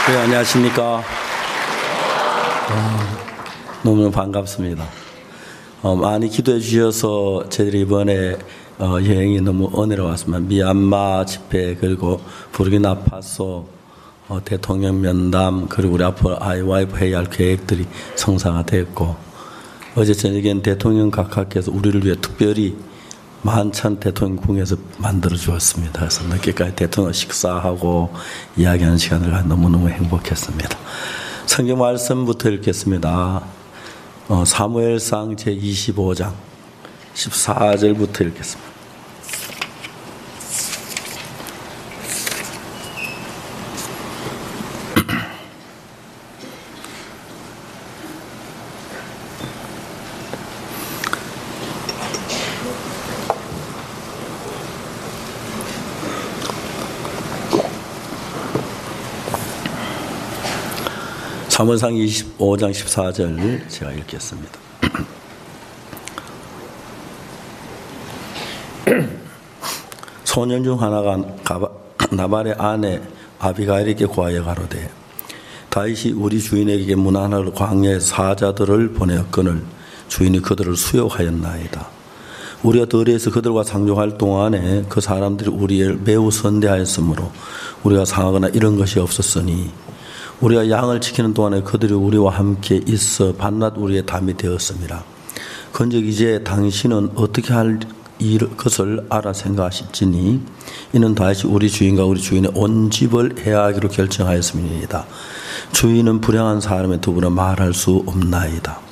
네, 안녕하십니까. 너무 반갑습니다. 많이 기도해 주셔서 저희들이 이번에 여행이 너무 은혜로웠습니다. 미얀마 집회, 그리고 부르키나파소 대통령 면담, 그리고 우리 앞으로 IYF 회의할 계획들이 성사가 됐고, 어제 저녁엔 대통령 각하께서 우리를 위해 특별히 만찬 대통령궁에서 만들어 주었습니다. 그래서 늦게까지 대통령 식사하고 이야기하는 시간을 가지고 너무너무 행복했습니다. 성경 말씀부터 읽겠습니다. 사무엘상 제25장 14절부터 읽겠습니다. 사무엘상 25장 14절 제가 읽겠습니다. 소년 중 하나가 나발의 아내 아비가일에게 구하여 가로되 다윗이 우리 주인에게 문안하러 광야에 사자들을 보내었거늘 주인이 그들을 수욕하였나이다. 우리가 들에서 그들과 상종할 동안에 그 사람들이 우리를 매우 선대하였으므로 우리가 상하거나 이런 것이 없었으니 우리가 양을 지키는 동안에 그들이 우리와 함께 있어 밤낮 우리의 담이 되었습니다. 그런즉 이제 당신은 어떻게 할 것을 알아 생각하실지니 이는 다시 우리 주인과 우리 주인의 온 집을 해하기로 결정하였습니다. 주인은 불량한 사람의 더불어 말할 수 없나이다.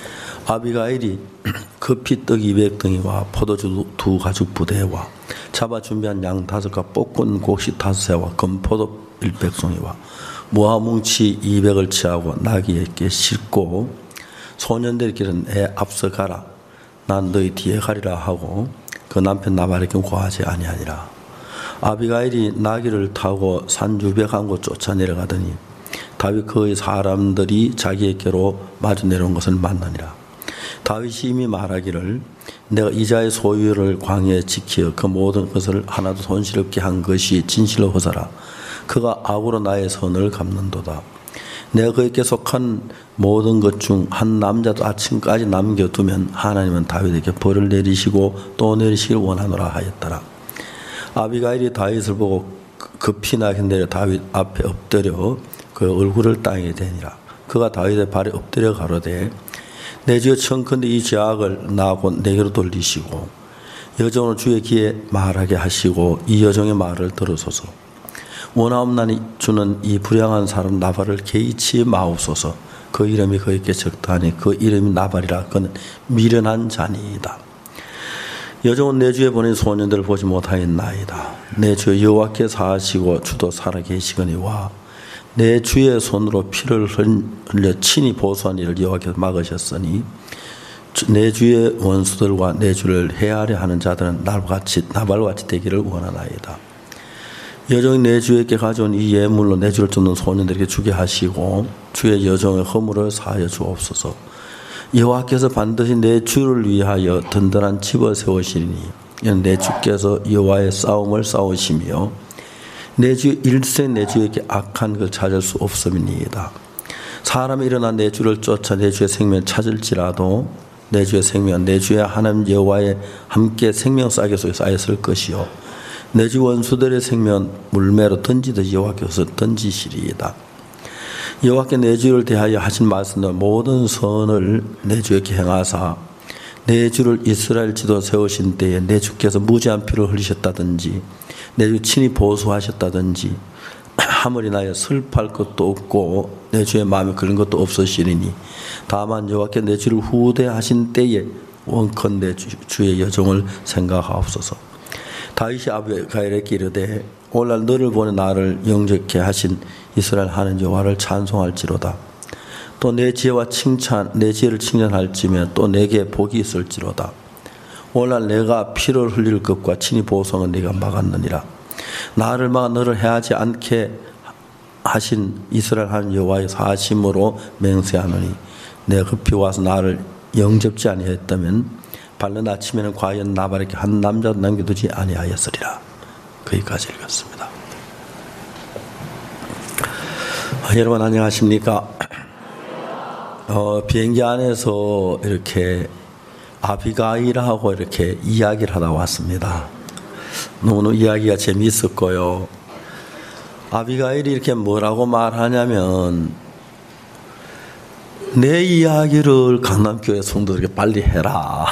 아비가일이 급히 떡 200덩이와 포도주 2가죽 부대와 잡아 준비한 양 5과 볶은 곡식 5새와 금포도 100송이와 무화뭉치 200을 취하고 나귀에게 싣고 소년들끼리는 애 앞서 가라. 난 너희 뒤에 가리라 하고 그 남편 나발에게 고하지 아니하니라. 아비가일이 나귀를 타고 산 유백한 곳 쫓아 내려가더니 다윗 그의 사람들이 자기에게로 마주 내려온 것을 만나니라. 다윗이 이미 말하기를 내가 이자의 소유를 광야에 지키어 그 모든 것을 하나도 손실 없게 한 것이 진실로 허사라. 그가 악으로 나의 선을 갚는도다. 내가 그에게 속한 모든 것 중 한 남자도 아침까지 남겨두면 하나님은 다윗에게 벌을 내리시고 또 내리시길 원하노라 하였더라. 아비가일이 다윗을 보고 급히 나게 내려 다윗 앞에 엎드려 그 얼굴을 땅에 대니라. 그가 다윗의 발에 엎드려 가로되 내 주여 청컨대 이 죄악을 나하고 내게로 돌리시고 여종을 주의 귀에 말하게 하시고 이 여종의 말을 들으소서. 원하옵나니 주는 이 불량한 사람 나발을 개의치 마옵소서. 그 이름이 그에게 적다하니 그 이름이 나발이라. 그는 미련한 자니이다. 여종은 내 주에 보낸 소년들을 보지 못하였나이다. 내 주 여호와께 사하시고 주도 살아계시거니와 내 주의 손으로 피를 흘려 친히 보수한 일을 여호와께서 막으셨으니 내 주의 원수들과 내 주를 해하려 하는 자들은 나발같이 되기를 원하나이다. 여종이 내 주에게 가져온 이 예물로 내 주를 쫓는 소년들에게 주게 하시고 주의 여종의 허물을 사하여 주옵소서. 여호와께서 반드시 내 주를 위하여 든든한 집을 세우시리니 이는 내 주께서 여호와의 싸움을 싸우시며 내 주 일생 내 주에게 악한 것을 찾을 수 없음이니이다. 사람이 일어나 내 주를 쫓아 내 주의 생명을 찾을지라도 내 주의 생명은 내 주의 하나님 여호와의 함께 생명 싸게 속에 쌓였을 것이요 내 주 원수들의 생명 물매로 던지듯이 여호와께서 던지시리이다. 여호와께 내 주를 대하여 하신 말씀은 모든 선을 내 주에게 행하사 내 주를 이스라엘 지도 세우신 때에 내 주께서 무지한 피를 흘리셨다든지 내 주 친히 보수하셨다든지 하물이 나여 슬퍼할 것도 없고 내 주의 마음에 그런 것도 없으시리니 다만 여호와께 내 주를 후대하신 때에 원컨 내 주의 여종을 생각하옵소서. 다윗이 아비가일에게 이르되 오늘날 너를 보내 나를 영접케 하신 이스라엘 하나님 여호와를 찬송할지로다. 또 내 지혜와 내 지혜를 칭찬할지며 또 내게 복이 있을지로다. 오늘날 내가 피를 흘릴 것과 친히 보성은 네가 막았느니라. 나를 막아 너를 해하지 않게 하신 이스라엘 하나님 여호와의 사심으로 맹세하노니 내가 급히 와서 나를 영접지 아니하였다면 밝는 아침에는 과연 나발에게 한 남자도 남겨두지 아니하였으리라. 거기까지 읽었습니다. 여러분 안녕하십니까? 비행기 안에서 이렇게 아비가일하고 이렇게 이야기를 하다 왔습니다. 너무 이야기가 재미있었고요. 아비가일이 이렇게 뭐라고 말하냐면, 내 이야기를 강남교회 성도들에게 빨리 해라.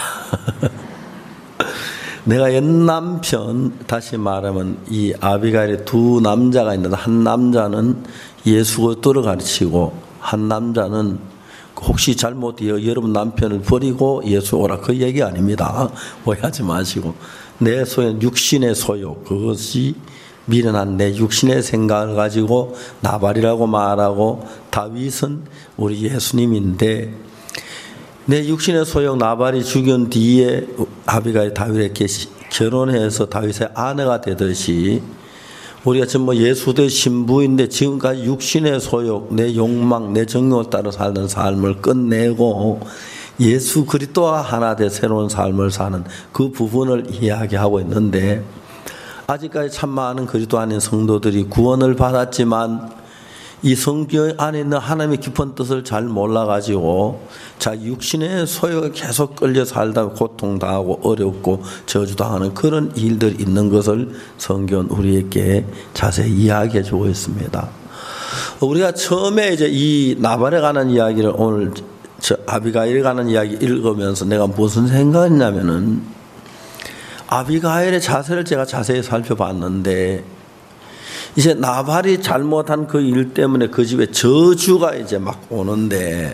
내가 옛 남편, 다시 말하면 이 아비가일에 두 남자가 있는데, 한 남자는 예수 그리스도를 가르치고, 한 남자는 혹시 잘못되어 여러분 남편을 버리고 예수 오라, 그 얘기 아닙니다. 오해하지 마시고, 내 소유, 육신의 소유, 그것이 미련한 내 육신의 생각을 가지고 나발이라고 말하고, 다윗은 우리 예수님인데, 내 육신의 소유 나발이 죽은 뒤에 아비가일 다윗에게 결혼해서 다윗의 아내가 되듯이, 우리가 지금 예수의 신부인데 지금까지 육신의 소욕, 내 욕망, 내 정욕을 따라 살던 삶을 끝내고 예수 그리스도와 하나 돼 새로운 삶을 사는 그 부분을 이야기하고 있는데, 아직까지 참 많은 그리스도 안에 성도들이 구원을 받았지만 이 성경 안에 있는 하나님의 깊은 뜻을 잘 몰라가지고 자 육신의 소욕에 계속 끌려 살다 고통당하고 어렵고 저주당하는 그런 일들이 있는 것을 성경은 우리에게 자세히 이야기해 주고 있습니다. 우리가 처음에 이제 이 나발에 관한 이야기를 오늘 아비가일에 관한 이야기 읽으면서 내가 무슨 생각했냐면은, 아비가일의 자세를 제가 자세히 살펴봤는데, 이제 나발이 잘못한 그 일 때문에 그 집에 저주가 이제 막 오는데,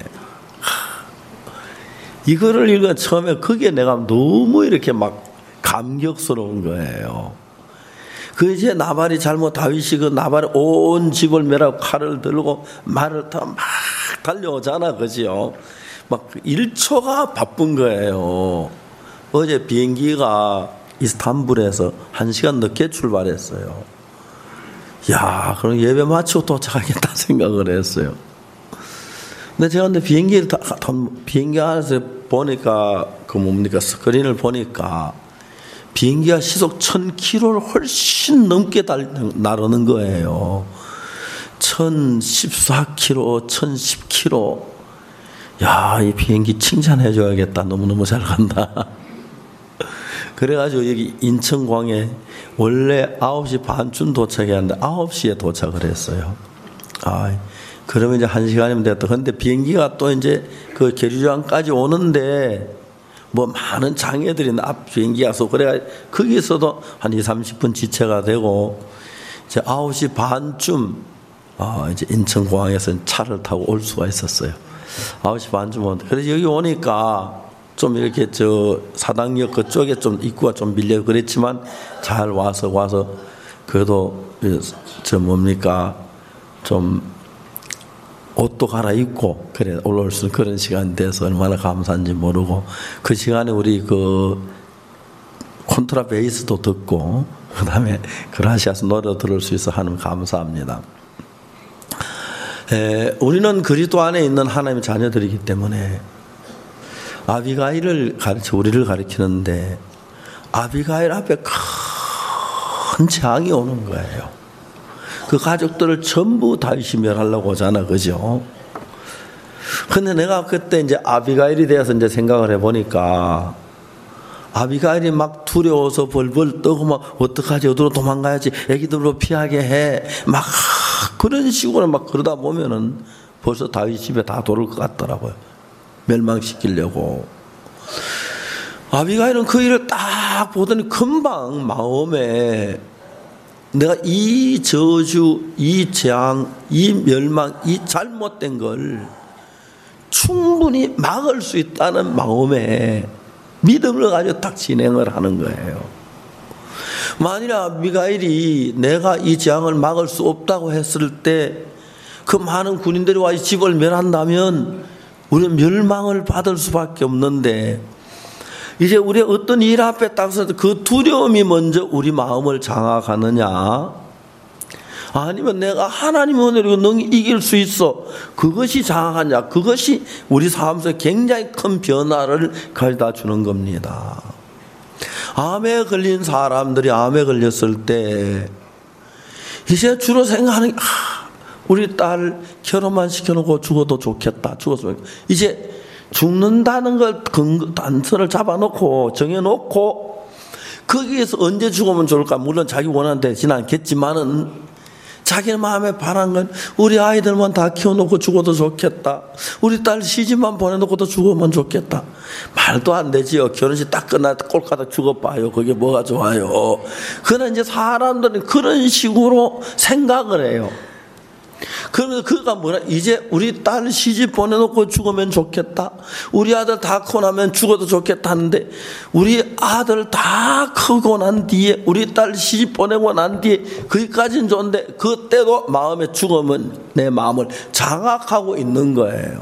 이거를 읽어 처음에 그게 내가 너무 이렇게 막 감격스러운 거예요. 그 이제 나발이 잘못, 다윗이 그 나발의 온 집을 멸하고 칼을 들고 말을 타고 막 달려오잖아, 그지요? 막 1초가 바쁜 거예요. 어제 비행기가 이스탄불에서 1시간 늦게 출발했어요. 야, 그럼 예배 마치고 도착하겠다 생각을 했어요. 근데 제가 비행기 안에서 보니까, 그 뭡니까, 스크린을 보니까 비행기가 시속 1000km를 훨씬 넘게 나르는 거예요. 1014km, 1010km. 야, 이 비행기 칭찬해줘야겠다. 너무너무 잘 간다. 그래가지고 여기 인천공항에 원래 9시 반쯤 도착해야 하는데 9시에 도착을 했어요. 그러면 이제 1시간이면 됐다. 근데 비행기가 또 이제 그 계류장까지 오는데 뭐 많은 장애들이 앞 비행기가 서, 그래가 거기서도 한 20-30분 지체가 되고, 이제 9시 반쯤 이제 인천공항에서 차를 타고 올 수가 있었어요. 9시 반쯤 오는데, 그래서 여기 오니까 좀 이렇게 저 사당역 그쪽에 좀 입구가 좀 밀려 그랬지만 잘 와서 그래도 저 뭡니까 좀 옷도 갈아입고 그래 올라올 수 있는 그런 시간이 돼서 얼마나 감사한지 모르고, 그 시간에 우리 그 콘트라 베이스도 듣고 그다음에 그라시아스 노래 들을 수 있어 하는 감사합니다. 우리는 그리스도 안에 있는 하나님의 자녀들이기 때문에 아비가일을 우리를 가르치는데, 아비가일 앞에 큰 재앙이 오는 거예요. 그 가족들을 전부 다윗이 멸하려고 오잖아, 그죠? 근데 내가 그때 이제 아비가일에 대해서 이제 생각을 해보니까, 아비가일이 막 두려워서 벌벌 떠고 막 어떡하지, 어디로 도망가야지, 애기들로 피하게 해, 막 그런 식으로 막 그러다 보면은 벌써 다윗 집에 다 돌을 것 같더라고요. 멸망시키려고. 아비가일은 그 일을 딱 보더니 금방 마음에 내가 이 저주, 이 재앙, 이 멸망, 이 잘못된 걸 충분히 막을 수 있다는 마음에 믿음을 가지고 딱 진행을 하는 거예요. 만일 아비가일이 내가 이 재앙을 막을 수 없다고 했을 때 그 많은 군인들이 와 이 집을 멸한다면 우리는 멸망을 받을 수밖에 없는데, 이제 우리 어떤 일 앞에 딱 서서 그 두려움이 먼저 우리 마음을 장악하느냐, 아니면 내가 하나님의 은혜로 능히 이길 수 있어, 그것이 장악하냐, 그것이 우리 삶 속에 굉장히 큰 변화를 가져다 주는 겁니다. 암에 걸린 사람들이 암에 걸렸을 때 이제 주로 생각하는 게 우리 딸 결혼만 시켜놓고 죽어도 좋겠다. 죽었으면 이제 죽는다는 걸 단서를 잡아놓고 정해놓고 거기에서 언제 죽으면 좋을까? 물론 자기 원하는 데 되지는 않겠지만은 자기 마음에 바란 건 우리 아이들만 다 키워놓고 죽어도 좋겠다. 우리 딸 시집만 보내놓고도 죽으면 좋겠다. 말도 안 되지요. 결혼식 딱 끝날 때 꼴까닥 죽어봐요. 그게 뭐가 좋아요. 그러나 이제 사람들은 그런 식으로 생각을 해요. 그러면서 그가 뭐라, 이제 우리 딸 시집 보내놓고 죽으면 좋겠다. 우리 아들 다 크고 나면 죽어도 좋겠다 하는데, 우리 아들 다 크고 난 뒤에, 우리 딸 시집 보내고 난 뒤에, 거기까지는 좋은데, 그때도 마음의 죽음은 내 마음을 장악하고 있는 거예요.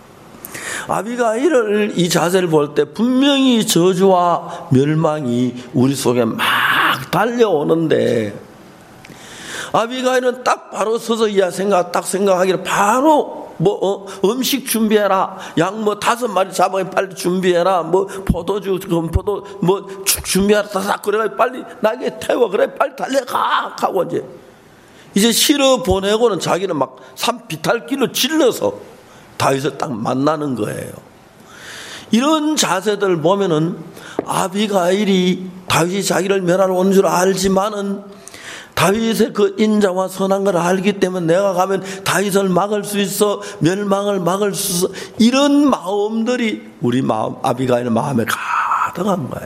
아비가일을 이 자세를 볼 때 분명히 저주와 멸망이 우리 속에 막 달려오는데, 아비가일은 딱 바로 서서 딱 생각하기를 바로 음식 준비해라. 양 5마리 잡아 빨리 준비해라. 포도주, 건포도 준비해라. 다 그래 빨리 나게 태워. 그래 빨리 달려가. 하고 이제 실어 보내고는 자기는 막 비탈길로 질러서 다윗을 딱 만나는 거예요. 이런 자세들을 보면은 아비가일이 다윗이 자기를 멸하러 온 줄 알지만은 다윗의 그 인자와 선한 걸 알기 때문에 내가 가면 다윗을 막을 수 있어, 멸망을 막을 수 있어, 이런 마음들이 우리 마음, 아비가일의 마음에 가득한 거예요.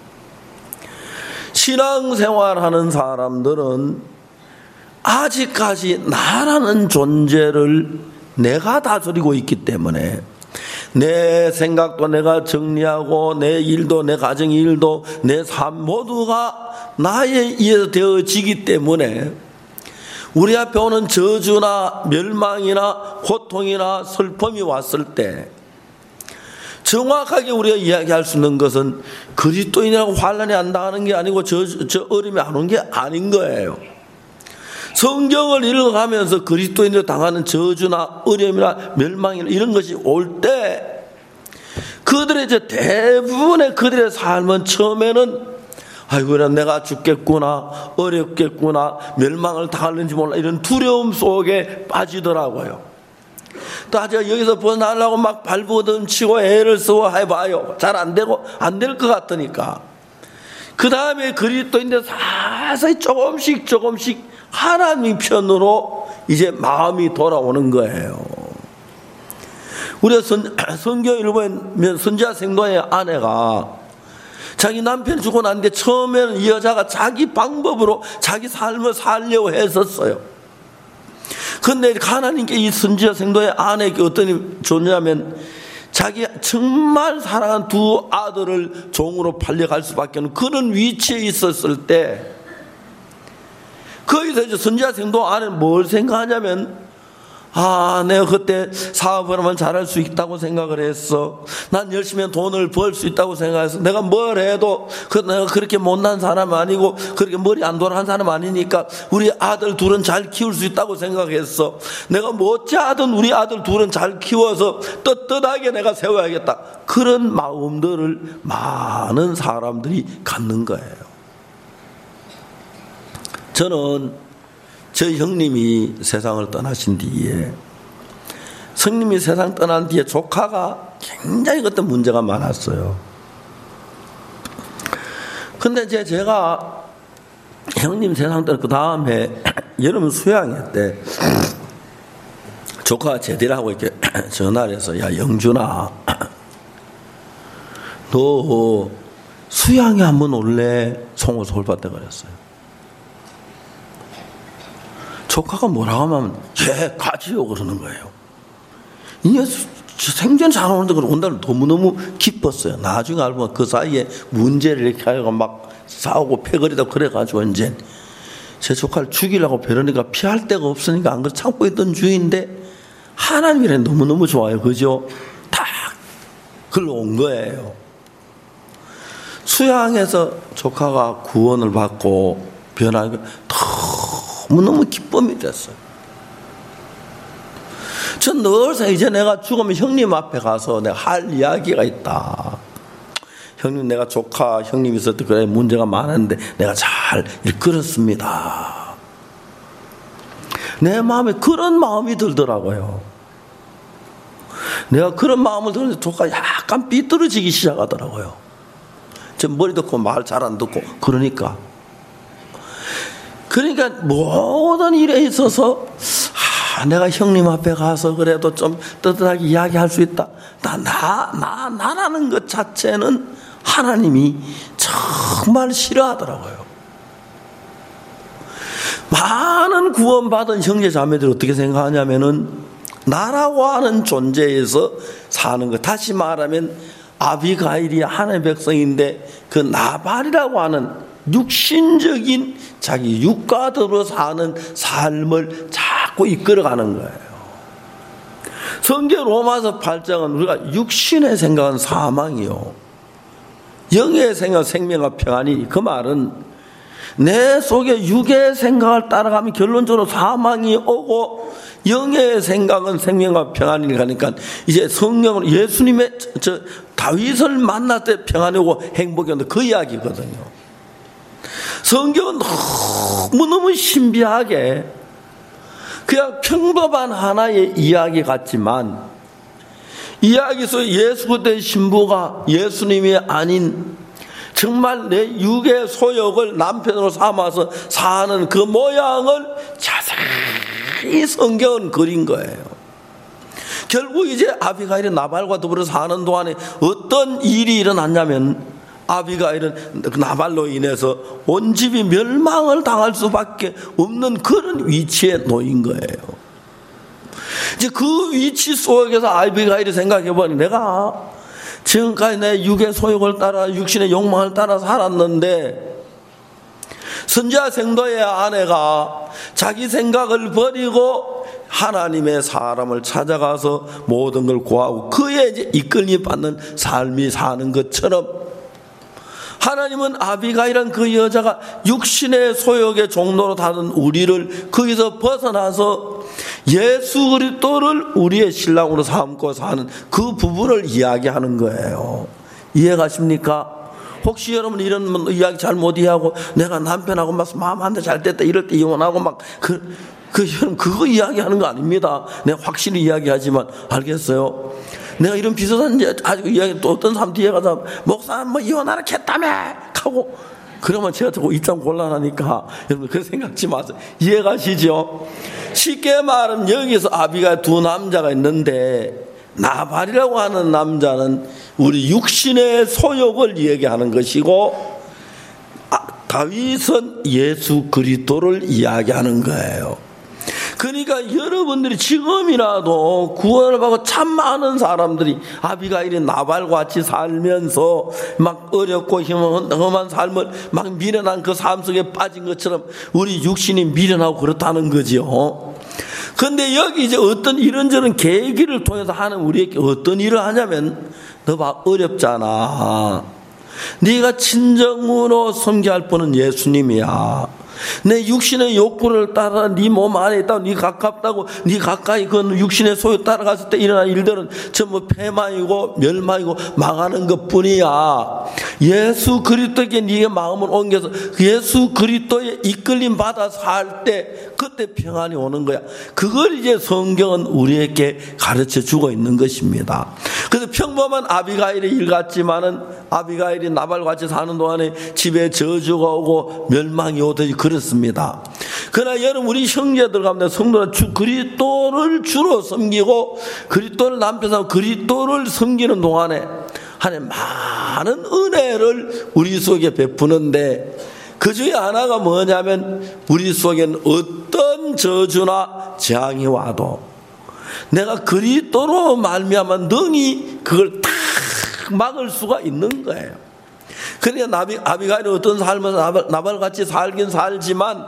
신앙생활하는 사람들은 아직까지 나라는 존재를 내가 다스리고 있기 때문에 내 생각도 내가 정리하고 내 일도, 내 가정 일도, 내 삶 모두가 나에 의해서 되어지기 때문에 우리 앞에 오는 저주나 멸망이나 고통이나 슬픔이 왔을 때 정확하게 우리가 이야기할 수 있는 것은 그리스도인이라고 환난이 안 당하는 게 아니고 저 어려움이 안 온 게 아닌 거예요. 성경을 읽어가면서 그리스도인으로 당하는 저주나 어려움이나 멸망이나 이런 것이 올 때 그들의 이제 대부분의 그들의 삶은 처음에는 아이고 내가 죽겠구나, 어렵겠구나, 멸망을 당할는지 몰라, 이런 두려움 속에 빠지더라고요. 또 제가 여기서 벗어나려고 막 발버둥치고 애를 쓰고 해봐요. 잘 안 되고 안 될 것 같으니까. 그 다음에 그리스도인들 사서히 조금씩 하나님 편으로 이제 마음이 돌아오는 거예요. 우리가 성경을 읽으면 선지자 생도의 아내가 자기 남편이 죽고 난 뒤에 처음에는 이 여자가 자기 방법으로 자기 삶을 살려고 했었어요. 그런데 하나님께 이 선지자 생도의 아내에게 어떤 존재냐면 자기 정말 사랑한 두 아들을 종으로 팔려갈 수밖에 없는 그런 위치에 있었을 때 거기서 이제 선지자 생도 아내는 뭘 생각하냐면 내가 그때 사업을 하면 잘할 수 있다고 생각을 했어. 난 열심히 하면 돈을 벌 수 있다고 생각했어. 내가 뭘 해도 내가 그렇게 못난 사람 아니고 그렇게 머리 안 돌아간 사람 아니니까 우리 아들 둘은 잘 키울 수 있다고 생각했어. 내가 못지않은 우리 아들 둘은 잘 키워서 떳떳하게 내가 세워야겠다. 그런 마음들을 많은 사람들이 갖는 거예요. 저는 저 형님이 세상을 떠나신 뒤에 성님이 세상 떠난 뒤에 조카가 굉장히 그때 문제가 많았어요. 근데 제가 형님 세상 떠난 그 다음에 여름 수양회 때 조카가 제대를 하고 이렇게 전화를 해서 야 영준아 너 수양회 한번 올래? 송호 서울밭에 그랬어요. 조카가 뭐라고 하면 예 가지요 그러는 거예요. 이게 생전 잘 오는데 온다는 너무너무 기뻤어요. 나중에 알고 보면 그 사이에 문제를 이렇게 하려고 막 싸우고 패거리다 그래가지고 이제 제 조카를 죽이려고 베러니까 피할 데가 없으니까 안 그래 참고 있던 중인데 하나님이란 너무너무 좋아요. 그죠? 딱 글러온 거예요. 수양에서 조카가 구원을 받고 변하고 너무너무 기쁨이 됐어요. 전 늘 이제 내가 죽으면 형님 앞에 가서 내가 할 이야기가 있다. 형님 내가 조카 형님 있을 때 그래 문제가 많았는데 내가 잘 이끌었습니다. 내 마음에 그런 마음이 들더라고요. 내가 그런 마음을 들으면서 조카 약간 삐뚤어지기 시작하더라고요. 저 머리 듣고 말 잘 안 듣고 그러니까 모든 일에 있어서 내가 형님 앞에 가서 그래도 좀 떳떳하게 이야기할 수 있다. 나라는 것 자체는 하나님이 정말 싫어하더라고요. 많은 구원받은 형제 자매들이 어떻게 생각하냐면은 나라고 하는 존재에서 사는 것. 다시 말하면 아비가일이 하나님의 백성인데 그 나발이라고 하는 육신적인 자기 육가대로 사는 삶을 자꾸 이끌어가는 거예요. 성경 로마서 8장은 우리가 육신의 생각은 사망이요, 영의 생각 생명과 평안이, 그 말은 내 속에 육의 생각을 따라가면 결론적으로 사망이 오고 영의 생각은 생명과 평안이 가니까 이제 성령으로 예수님의 다윗을 만날 때 평안이 오고 행복이 온다, 그 이야기거든요. 성경은 너무너무 신비하게 그냥 평범한 하나의 이야기 같지만 이야기 속에 예수 그리스도의 신부가 예수님이 아닌 정말 내 육의 소욕을 남편으로 삼아서 사는 그 모양을 자세히 성경은 그린 거예요. 결국 이제 아비가일이 나발과 더불어 사는 동안에 어떤 일이 일어났냐면 아비가일은 나발로 인해서 온 집이 멸망을 당할 수밖에 없는 그런 위치에 놓인 거예요. 이제 그 위치 속에서 아비가일이 생각해보니 내가 지금까지 내 육의 소욕을 따라 육신의 욕망을 따라 살았는데 선지자 생도의 아내가 자기 생각을 버리고 하나님의 사람을 찾아가서 모든 걸 구하고 그에 이제 이끌림 받는 삶이 사는 것처럼 하나님은 아비가일은 그 여자가 육신의 소욕의 종로로 다른 우리를 거기서 벗어나서 예수 그리스도를 우리의 신랑으로 삼고 사는 그 부분을 이야기하는 거예요. 이해가십니까? 혹시 여러분 이런 이야기 잘 못 이해하고 내가 남편하고 막 마음 한 대 잘 됐다 이럴 때 이혼하고 막 그거 이야기하는 거 아닙니다. 내가 확실히 이야기하지만 알겠어요? 내가 이런 비슷한 아주 이야기 또 어떤 사람 뒤에 가서 목사 뭐 이혼하라 했다며 하고 그러면 제가 듣고 입장 곤란하니까 여러분 그런 생각지 마세요. 이해가시죠? 쉽게 말하면 여기서 아비가 두 남자가 있는데 나발이라고 하는 남자는 우리 육신의 소욕을 얘기하는 것이고 다윗은 예수 그리스도를 이야기하는 거예요. 그러니까 여러분들이 지금이라도 구원을 받고 참 많은 사람들이 아비가일이 나발과 같이 살면서 막 어렵고 험한 삶을 막 미련한 그 삶 속에 빠진 것처럼 우리 육신이 미련하고 그렇다는 거죠. 그런데 여기 이제 어떤 이런저런 계기를 통해서 하는 우리에게 어떤 일을 하냐면 너 봐, 어렵잖아. 네가 진정으로 섬겨할 분은 예수님이야. 내 육신의 욕구를 따라 네 몸 안에 있다고 네 가깝다고 네 가까이 그 육신의 소유 따라갔을 때 일어난 일들은 전부 패망이고 멸망이고 망하는 것뿐이야. 예수 그리스도에게 네가 마음을 옮겨서 예수 그리스도의 이끌림 받아 살 때 그때 평안이 오는 거야. 그걸 이제 성경은 우리에게 가르쳐 주고 있는 것입니다. 그래서 평범한 아비가일의 일 같지만은 아비가일이 나발과 같이 사는 동안에 집에 저주가 오고 멸망이 오듯이 그렇습니다. 그러나 여러분 우리 형제들 가운데 성도는 그리스도를 주로 섬기고 그리스도를 남편하고 그리스도를 섬기는 동안에 하나님 많은 은혜를 우리 속에 베푸는데 그 중에 하나가 뭐냐면 우리 속에는 어떤 저주나 재앙이 와도 내가 그리스도로 말미암아 능히 그걸 딱 막을 수가 있는 거예요. 그러니까 아비가일은 어떤 삶을 나발같이 살긴 살지만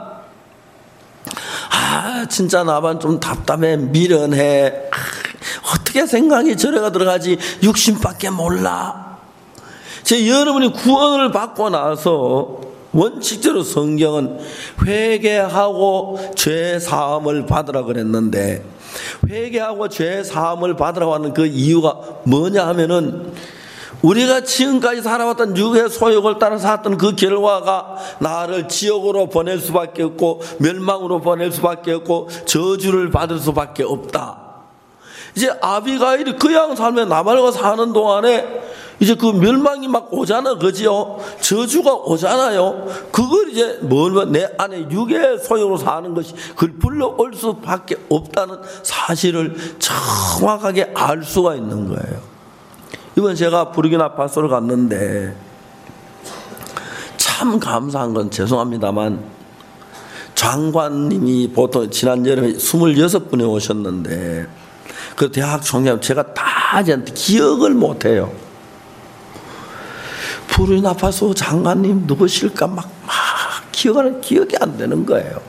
진짜 나발 좀 답답해 미련해 어떻게 생각이 저래가 들어가지 육신밖에 몰라. 여러분이 구원을 받고 나서 원칙적으로 성경은 회개하고 죄 사함을 받으라 그랬는데 회개하고 죄 사함을 받으라고 하는 그 이유가 뭐냐 하면은 우리가 지금까지 살아왔던 육의 소욕을 따라 살았던 그 결과가 나를 지옥으로 보낼 수밖에 없고 멸망으로 보낼 수밖에 없고 저주를 받을 수밖에 없다. 이제 아비가일이 그양 삶에 나발과 사는 동안에 이제 그 멸망이 막 오잖아, 그지요? 저주가 오잖아요. 그걸 이제 내 안에 육의 소욕으로 사는 것이 그걸 불러올 수밖에 없다는 사실을 정확하게 알 수가 있는 거예요. 이번 제가 부르키나파소를 갔는데 참 감사한 건 죄송합니다만 장관님이 보통 지난 여름에 26분이 오셨는데 그 대학 총장 제가 다 이제 기억을 못해요. 부르키나파소 장관님 누구실까 막 기억이 안 되는 거예요.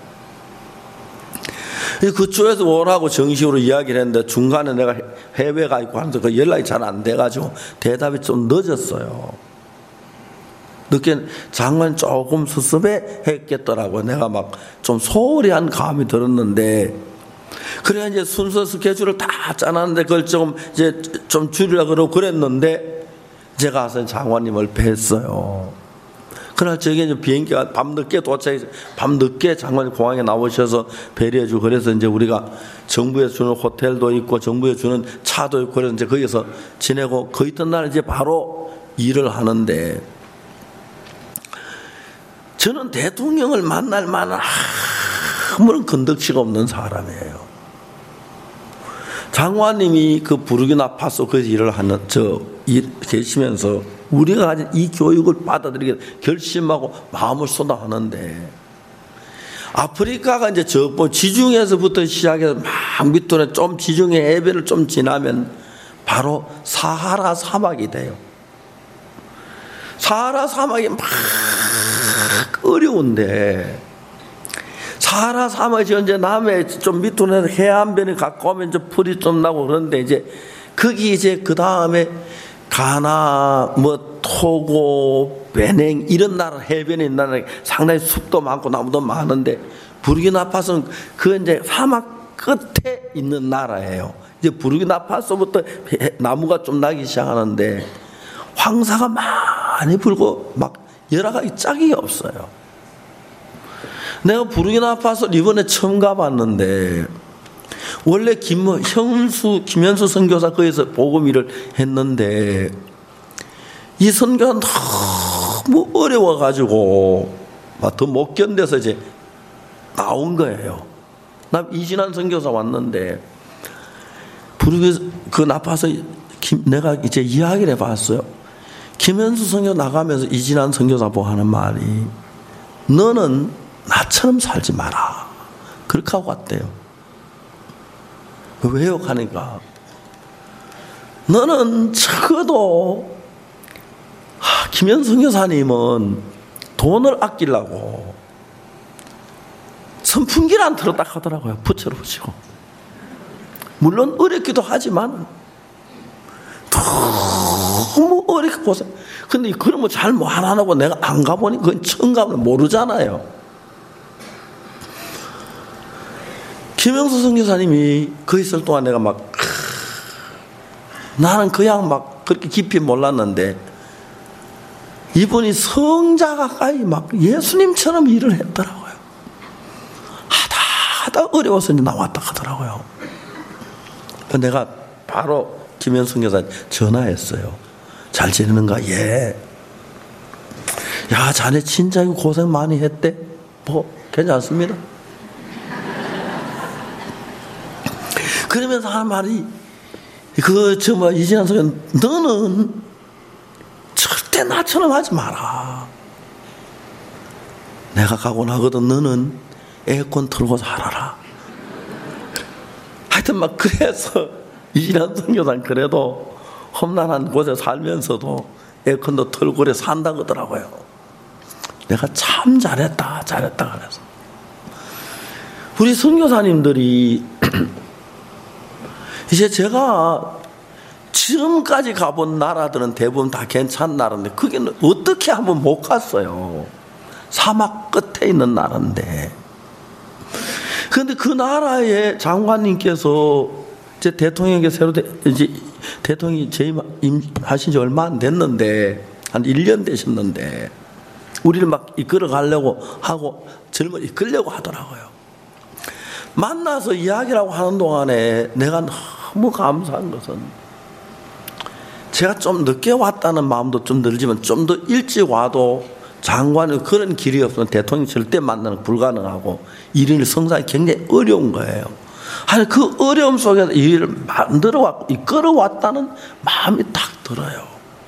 그쪽에서 오라고 정식으로 이야기를 했는데 중간에 내가 해외 가 있고 하면서 그 연락이 잘 안 돼가지고 대답이 좀 늦었어요. 늦게 장관이 조금 섭섭해 했겠더라고. 내가 막 좀 소홀히 한 감이 들었는데 그래야 이제 순서 스케줄을 다 짜놨는데 그걸 좀 줄이려고 그러고 그랬는데 제가 가서 장관님을 뵀어요. 그날 저기 이제 비행기가 밤늦게 도착해서 밤늦게 장관님 공항에 나오셔서 배려해주고 그래서 이제 우리가 정부에서 주는 호텔도 있고 정부에서 주는 차도 있고 그래서 이제 거기서 지내고 그 이튿날 이제 바로 일을 하는데 저는 대통령을 만날 만한 아무런 건덕지가 없는 사람이에요. 장관님이 그 부르키나파소 그 일을 하는 계시면서 우리가 가진 이 교육을 받아들이게 결심하고 마음을 쏟아하는데 아프리카가 이제 지중해에서부터 시작해서 막 밑으로 좀 지중해 해변을 좀 지나면 바로 사하라 사막이 돼요. 사하라 사막이 막 어려운데 사하라 사막이 이제 남해 좀 밑으로 해안변에 가까우면 이제 풀이 좀 나고 그러는데 이제 거기 이제 그 다음에 가나, 토고, 베냉 이런 나라 해변에 있는 나라 상당히 숲도 많고 나무도 많은데 부르키나파소는 그 이제 사막 끝에 있는 나라예요. 이제 부르키나파소부터 나무가 좀 나기 시작하는데 황사가 많이 불고 막 여러 가지 짝이 없어요. 내가 부르키나파소 이번에 처음 가봤는데 원래 김현수 선교사 거기서 복음 일을 했는데 이 선교가 너무 어려워가지고 더 못 견뎌서 이제 나온 거예요. 나 이진환 선교사 왔는데 그 나파서 내가 이제 이야기를 해봤어요. 김현수 선교 나가면서 이진환 선교사 보고 하는 말이 너는 나처럼 살지 마라. 그렇게 하고 왔대요. 왜요? 하니까 너는 적어도 김현수 교사님은 돈을 아끼려고 선풍기를 안 틀었다 하더라고요. 부채로 붙이고 물론 어렵기도 하지만 너무 어렵게 보세요. 근데 그런 거 잘 뭐 안 하고 내가 안 가보니 그건 처음 가면 모르잖아요. 김영수 선교사님이 그 있을 동안 내가 막 나는 그냥 막 그렇게 깊이 몰랐는데 이분이 성자 가까이 막 예수님처럼 일을 했더라고요. 하다 어려워서 이제 나왔다 하더라고요. 내가 바로 김현수 선교사님 전화했어요. 잘 지내는가? 예. 야, 자네 진짜 고생 많이 했대. 뭐 괜찮습니다. 그러면서 하는 말이 이진환 선교 너는 절대 나처럼 하지 마라. 내가 가고 나거든 너는 에어컨 틀고 살아라. 하여튼 막 그래서 이진환 선교사는 그래도 험난한 곳에 살면서도 에어컨도 틀고 그래 산다 그러더라고요. 내가 참 잘했다 그래서 우리 선교사님들이 이제 제가 지금까지 가본 나라들은 대부분 다 괜찮은 나라인데 그게는 어떻게 한번 못 갔어요. 사막 끝에 있는 나라인데. 그런데 그 나라의 장관님께서 이제 대통령에게 새로 이제 대통령이 재임하신 지 얼마 안 됐는데, 한 1년 되셨는데, 우리를 막 이끌어 가려고 하고, 젊은 이끌려고 하더라고요. 만나서 이야기라고 하는 동안에 내가 너무 감사한 것은, 제가 좀 늦게 왔다는 마음도 좀 들지만, 좀 더 일찍 와도 장관의 그런 길이 없으면 대통령 절대 만나는 불가능하고, 일인을 성장이 굉장히 어려운 거예요. 아니, 그 어려움 속에서 일을 만들어왔고, 이끌어왔다는 마음이 딱 들어요.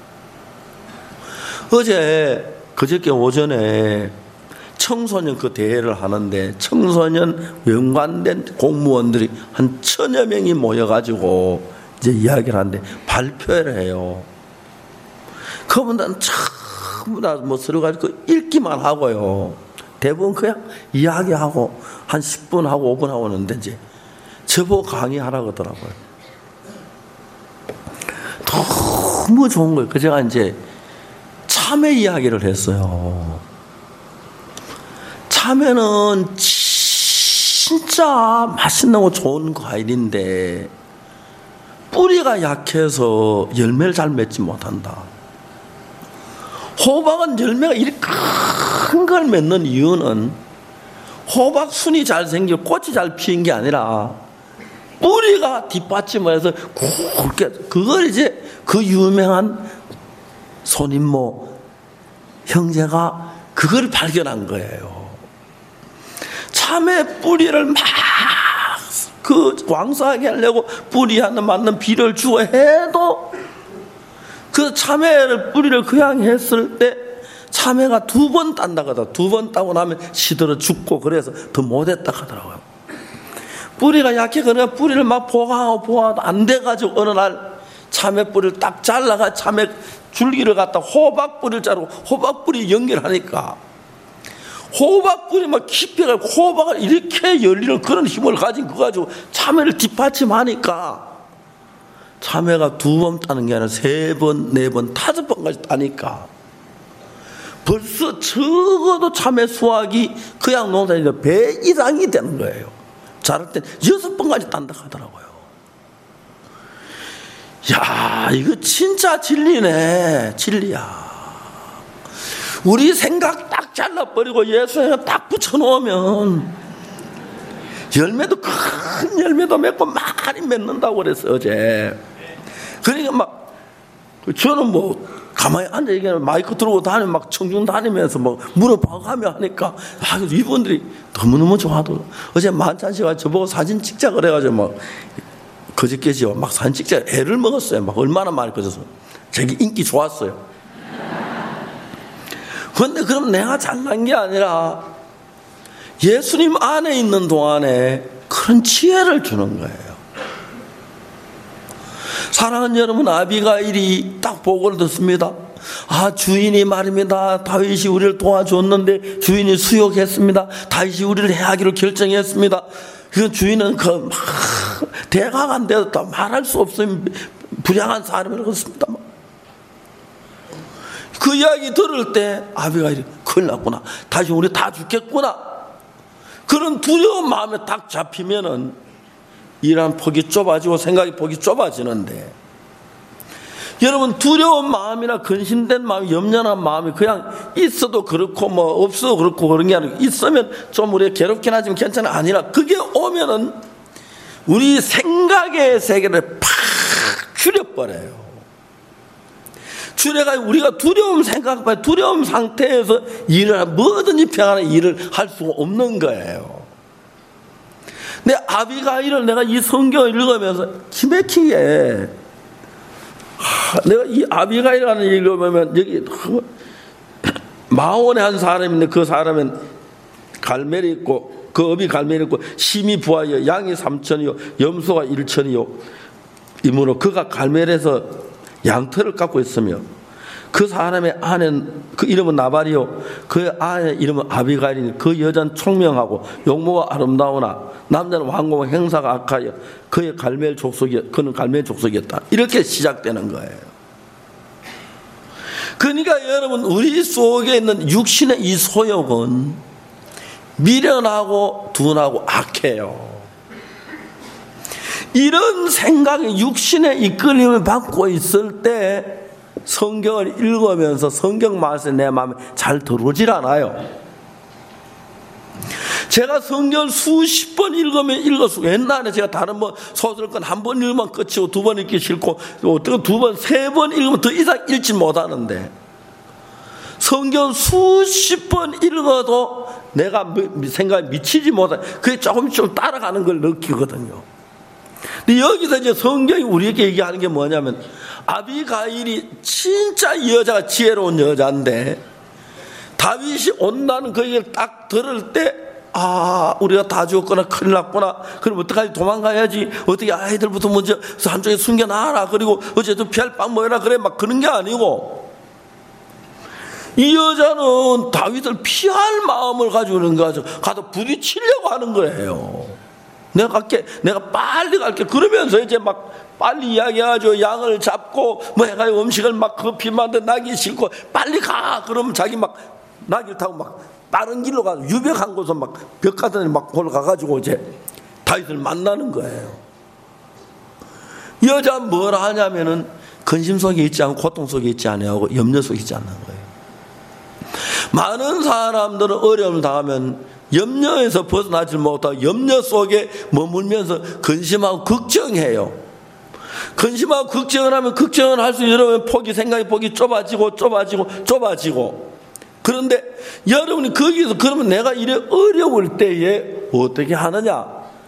그저께 오전에 청소년 그 대회를 하는데, 청소년 연관된 공무원들이 한 1000여 명이 모여가지고 이제 이야기를 하는데 발표를 해요. 그분들은 전부 다 뭐 서로 가지고 읽기만 하고요. 대부분 그냥 이야기하고 한 10분 하고 5분 하고 오는데, 이제 저보고 강의하라고 하더라고요. 너무 좋은 거예요. 제가 이제 참외 이야기를 했어요. 참외는 진짜 맛있는 거 좋은 과일인데 뿌리가 약해서 열매를 잘 맺지 못한다. 호박은 열매가 이렇게 큰 걸 맺는 이유는 호박 순이 잘 생겨 꽃이 잘 피는 게 아니라 뿌리가 뒷받침을 해서 굵게, 그걸 이제 그 유명한 손인모 형제가 그걸 발견한 거예요. 참외 뿌리를 막 그 왕성하게 하려고 뿌리하는 맞는 비를 주어 해도 그 참외를 뿌리를 그냥 했을 때 참외가 2번 딴다고 하더라고요. 2번 따고 나면 시들어 죽고, 그래서 더 못했다 하더라고요. 뿌리가 약해, 그러니까 뿌리를 막 보강하고 안 돼가지고 어느 날 참외 뿌리를 딱 잘라가 참외 줄기를 갖다 호박 뿌리를 자르고 호박 뿌리 연결하니까 호박 뿌리 막 깊이 가지고 호박을 이렇게 열리는 그런 힘을 가진 거 가지고 참외를 뒷받침하니까 참외가 2번 따는 게 아니라 3번, 4번, 5번까지 따니까 벌써 적어도 참외 수확이 그냥 농사에서 배 이상이 되는 거예요. 자랄 땐 6번까지 딴다 하더라고요. 야, 이거 진짜 진리네. 진리야. 우리 생각 딱 잘라버리고 예수님을 딱 붙여놓으면 열매도, 큰 열매도 맺고 많이 맺는다고 그랬어요, 어제. 그러니까 막 저는 뭐 가만히 앉아 얘기하면 마이크 들고 다니면 막 청중 다니면서 뭐 물어봐가며 하니까 이분들이 너무너무 좋아하더라고요. 어제 만찬씨가 저보고 사진 찍자 그래가지고 막 그저께지요 막 사진 찍자 애를 먹었어요. 막 얼마나 많이 꺼져서 저기 인기 좋았어요. 그런데 그럼 내가 잘난 게 아니라 예수님 안에 있는 동안에 그런 지혜를 주는 거예요. 사랑하는 여러분, 아비가일이 딱 보고를 듣습니다. 아, 주인이 말입니다. 다윗이 우리를 도와줬는데 주인이 수욕했습니다. 다윗이 우리를 해하기로 결정했습니다. 그 주인은 그 대가가 안 돼도 다 말할 수 없으면 불량한 사람이라고 했습니다. 그 이야기 들을 때 아비가일이 큰일 났구나. 다시 우리 다 죽겠구나. 그런 두려운 마음에 딱 잡히면은 일한 폭이 좁아지고 생각의 폭이 좁아지는데, 여러분 두려운 마음이나 근심된 마음, 염려한 마음이 그냥 있어도 그렇고 뭐 없어도 그렇고 그런 게 아니고, 있으면 좀 우리가 괴롭긴 하지만 괜찮아, 아니라 그게 오면은 우리 생각의 세계를 팍 줄여버려요. 줄여가지고 우리가 두려움 생각, 두려움 상태에서 일을, 뭐든지 평안한 일을 할 수가 없는 거예요. 근데 아비가일을 내가 이 성경을 읽으면서 기맥히게, 내가 이 아비가일이라는 얘기를 읽으면 여기 마온의 한 사람인데 그 사람은 갈멜이 있고 그 업이 갈멜이 있고 심이 부하여 양이 3천이요 염소가 1천이요 이므로 그가 갈멜에서 양털을 갖고 있으며 그 사람의 아내는 그 이름은 나발이요 그 아내 이름은 아비가일이니 그 여자는 총명하고 용모가 아름다우나 남자는 완고와 행사가 악하여 그의 갈멜 족속이, 그는 갈멜 족속이었다. 이렇게 시작되는 거예요. 그러니까 여러분, 우리 속에 있는 육신의 이 소욕은 미련하고 둔하고 악해요. 이런 생각이 육신의 이끌림을 받고 있을 때 성경을 읽으면서 성경 말씀이 내 마음에 잘 들어오질 않아요. 제가 성경을 수십 번 읽으면 읽었고, 옛날에 제가 다른 소설권 한 번 읽으면 끝이고 두 번 읽기 싫고 어떤 두 번, 세 번 읽으면 더 이상 읽지 못하는데, 성경 수십 번 읽어도 내가 생각에 미치지 못해. 그게 조금씩 좀 따라가는 걸 느끼거든요. 근데 여기서 이제 성경이 우리에게 얘기하는 게 뭐냐면, 아비가일이 진짜 이 여자가 지혜로운 여자인데, 다윗이 온다는 그 얘기를 딱 들을 때, 우리가 다 죽었구나, 큰일 났구나. 그럼 어떡하지? 도망가야지. 어떻게 아이들부터 먼저 한쪽에 숨겨놔라. 그리고 어쨌든 피할 방법이라 그래. 막 그런 게 아니고, 이 여자는 다윗을 피할 마음을 가지고 있는 거죠. 가서 부딪히려고 하는 거예요. 내가 빨리 갈게. 그러면서 이제 막 빨리 이야기하죠. 양을 잡고 해가지고 음식을 막 급히 만든 나기 싫고 빨리 가. 그러면 자기 막 나귀를 타고 막 빠른 길로 가서 유백한 곳에 막 벽 같은 데 막 올라가가지고 이제 다윗을 만나는 거예요. 여자는 뭘 하냐면은 근심 속에 있지 않고 고통 속에 있지 않고 염려 속에 있지 않는 거예요. 많은 사람들은 어려움을 당하면 염려에서 벗어나지 못하고 염려 속에 머물면서 근심하고 걱정해요. 근심하고 걱정을 하면 걱정을 할 수 있으면 생각의 폭이 좁아지고. 그런데 여러분이 거기서 그러면 내가 이래 어려울 때에 어떻게 하느냐?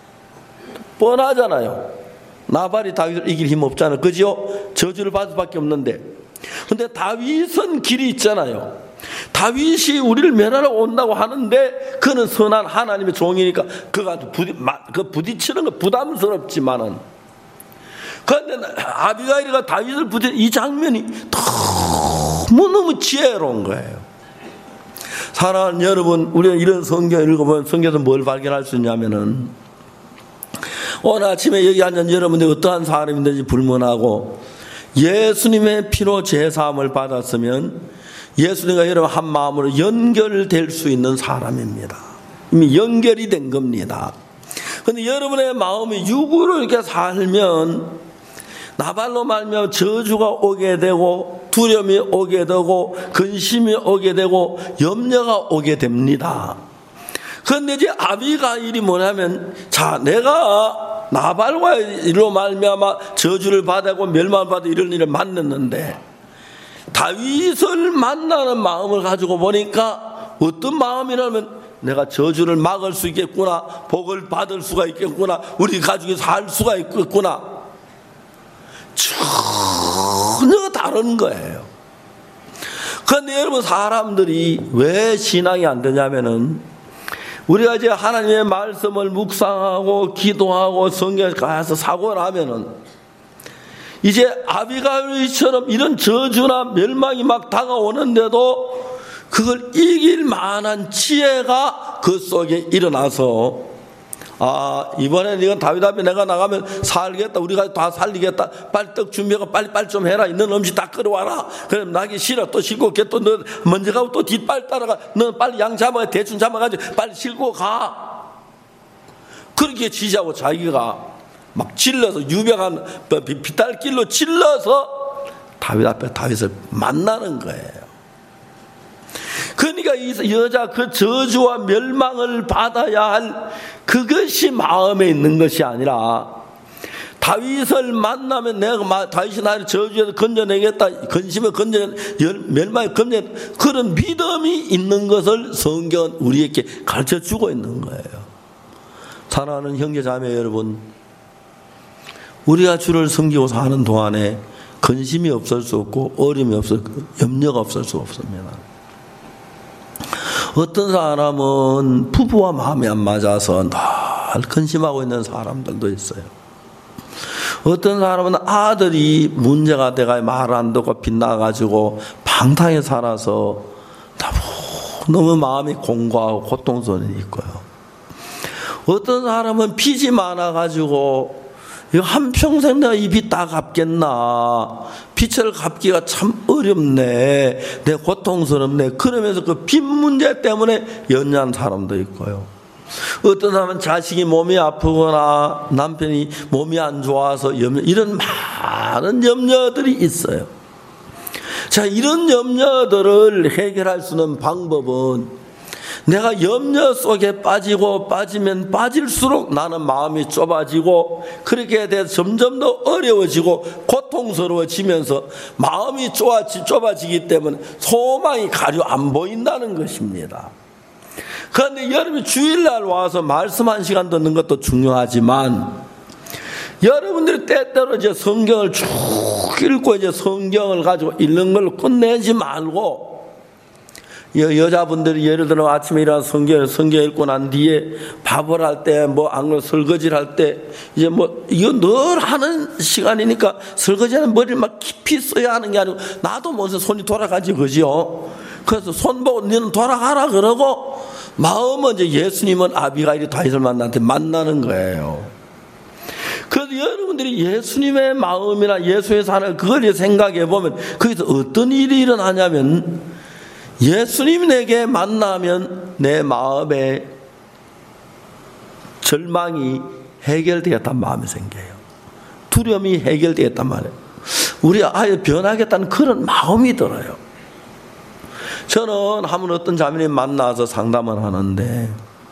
뻔하잖아요. 나발이 다윗을 이길 힘 없잖아요. 그죠? 저주를 받을 수밖에 없는데. 근데 다윗은 길이 있잖아요. 다윗이 우리를 멸하러 온다고 하는데 그는 선한 하나님의 종이니까 그가 부딪히는 건 부담스럽지만은, 그런데 아비가일이가 다윗을 부딪히는 이 장면이 너무너무 지혜로운 거예요. 사랑하는 여러분, 우리가 이런 성경을 읽어보면 성경에서 뭘 발견할 수 있냐면은, 오늘 아침에 여기 앉은 여러분들이 어떠한 사람인지 불문하고 예수님의 피로 제사함을 받았으면 예수님과 여러분 한 마음으로 연결될 수 있는 사람입니다. 이미 연결이 된 겁니다. 그런데 여러분의 마음이 육으로 이렇게 살면 나발로 말미암아 저주가 오게 되고 두려움이 오게 되고 근심이 오게 되고 염려가 오게 됩니다. 그런데 이제 아비가일이 뭐냐면, 자, 내가 나발과 일로 말미암아 저주를 받고 멸망을 받고 이런 일을 만났는데 다윗을 만나는 마음을 가지고 보니까 어떤 마음이라면, 내가 저주를 막을 수 있겠구나, 복을 받을 수가 있겠구나, 우리 가족이 살 수가 있겠구나. 전혀 다른 거예요. 그런데 여러분, 사람들이 왜 신앙이 안 되냐면은, 우리가 이제 하나님의 말씀을 묵상하고 기도하고 성경에 가서 사고 나면은 이제 아비가일처럼 이런 저주나 멸망이 막 다가오는데도 그걸 이길 만한 지혜가 그 속에 일어나서, 이번엔 이건 다윗 앞에 내가 나가면 살겠다, 우리가 다 살리겠다, 빨리 떡 준비하고 빨리 좀 해라, 넌 음식 다 끌어와라. 그럼 나기 싫어, 또 싣고 걔 또 너 먼저 가고 또 뒷발 따라가, 너 빨리 양 잡아, 대충 잡아가지고 빨리 싣고 가. 그렇게 지시하고 자기가 막 질러서 유명한 비탈길로 질러서 다윗 앞에 다윗을 만나는 거예요. 그러니까 이 여자 그 저주와 멸망을 받아야 할 그것이 마음에 있는 것이 아니라, 다윗을 만나면 내가 다윗이 나를 저주에서 건져내겠다, 근심에 멸망에 건져내겠다, 그런 믿음이 있는 것을 성경은 우리에게 가르쳐주고 있는 거예요. 사랑하는 형제자매 여러분, 우리가 주를 섬기고 사는 동안에 근심이 없을 수 없고 어려움이 없을, 염려가 없을 수 없습니다. 어떤 사람은 부부와 마음이 안 맞아서 늘 근심하고 있는 사람들도 있어요. 어떤 사람은 아들이 문제가 돼가 말 안 듣고 빗나가지고 방탕에 살아서 너무 마음이 공고하고 고통스러운 있고요. 어떤 사람은 빚이 많아가지고 한평생 내가 이 빚 다 갚겠나, 빚을 갚기가 참 어렵네, 내 고통스럽네, 그러면서 그 빚 문제 때문에 연약한 사람도 있고요. 어떤 사람은 자식이 몸이 아프거나 남편이 몸이 안 좋아서 이런 많은 염려들이 있어요. 자, 이런 염려들을 해결할 수 있는 방법은 내가 염려 속에 빠지면 빠질수록 나는 마음이 좁아지고 그렇게 돼서 점점 더 어려워지고 고통스러워지면서 마음이 좁아지기 때문에 소망이 가려 안 보인다는 것입니다. 그런데 여러분이 주일날 와서 말씀 한 시간 듣는 것도 중요하지만 여러분들이 때때로 이제 성경을 쭉 읽고 이제 성경을 가지고 읽는 걸 끝내지 말고 여자분들이 예를 들어 아침에 일어나서 성경 읽고 난 뒤에 밥을 할 때 뭐 안 설거지를 할 때 이제 뭐 이거 늘 하는 시간이니까 설거지하는 머리를 막 깊이 써야 하는 게 아니고 나도 먼저 손이 돌아가지 그죠? 그래서 손 보고 너는 돌아가라 그러고 마음은 이제 예수님은 아비가일이 다윗을 만나는 거예요. 그래서 여러분들이 예수님의 마음이나 예수의 사랑을 그걸 생각해 보면 거기서 어떤 일이 일어나냐면 예수님 내게 만나면 내 마음의 절망이 해결되겠다는 마음이 생겨요. 두려움이 해결되겠단 말이에요. 우리 아예 변하겠다는 그런 마음이 들어요. 저는 한번 어떤 자매님 만나서 상담을 하는데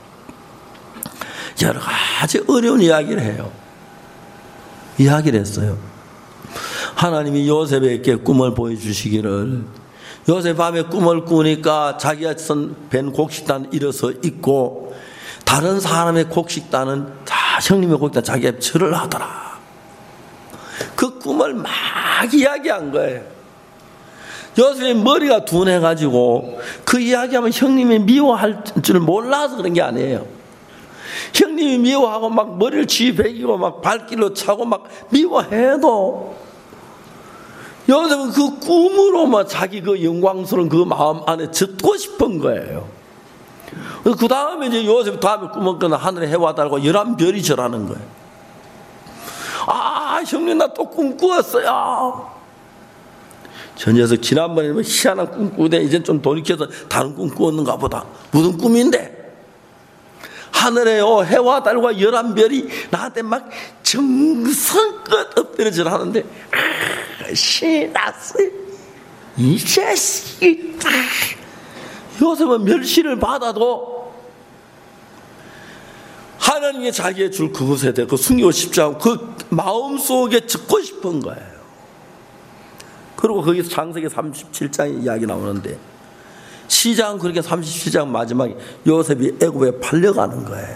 여러 가지 어려운 이야기를 해요. 이야기를 했어요. 하나님이 요셉에게 꿈을 보여주시기를 요셉 밤에 꿈을 꾸니까 자기가 벤 곡식단 일어서 있고 다른 사람의 곡식단은 다 형님의 곡식단 자기가 절을 하더라. 그 꿈을 막 이야기한 거예요. 요셉이 머리가 둔해가지고 그 이야기하면 형님이 미워할 줄 몰라서 그런 게 아니에요. 형님이 미워하고 막 머리를 쥐배기고 막 발길로 차고 막 미워해도 요셉은 그 꿈으로만 자기 그 영광스러운 그 마음 안에 젖고 싶은 거예요. 그 다음에 이제 요셉이 다음에 꿈을 꿔나 하늘에 해와 달고 11별이 절하는 거예요. 아, 형님 나 또 꿈 꾸었어요. 저 녀석 지난번에 뭐 희한한 꿈 꾸대 이제 좀 돌이켜서 다른 꿈 꾸었는가 보다. 무슨 꿈인데? 하늘에요 해와 달과 11별이 나한테 막 정성껏 엎드려질 하는데 신났어요. 이 자식이 요셉은 멸시를 받아도 하나님이 자기의 줄 그것에 대해 숨기고 싶지 않고 그 마음속에 짓고 싶은 거예요. 그리고 거기서 창세기 37장의 이야기 나오는데 시장 그렇게 37장 마지막에 요셉이 애굽에 팔려가는 거예요.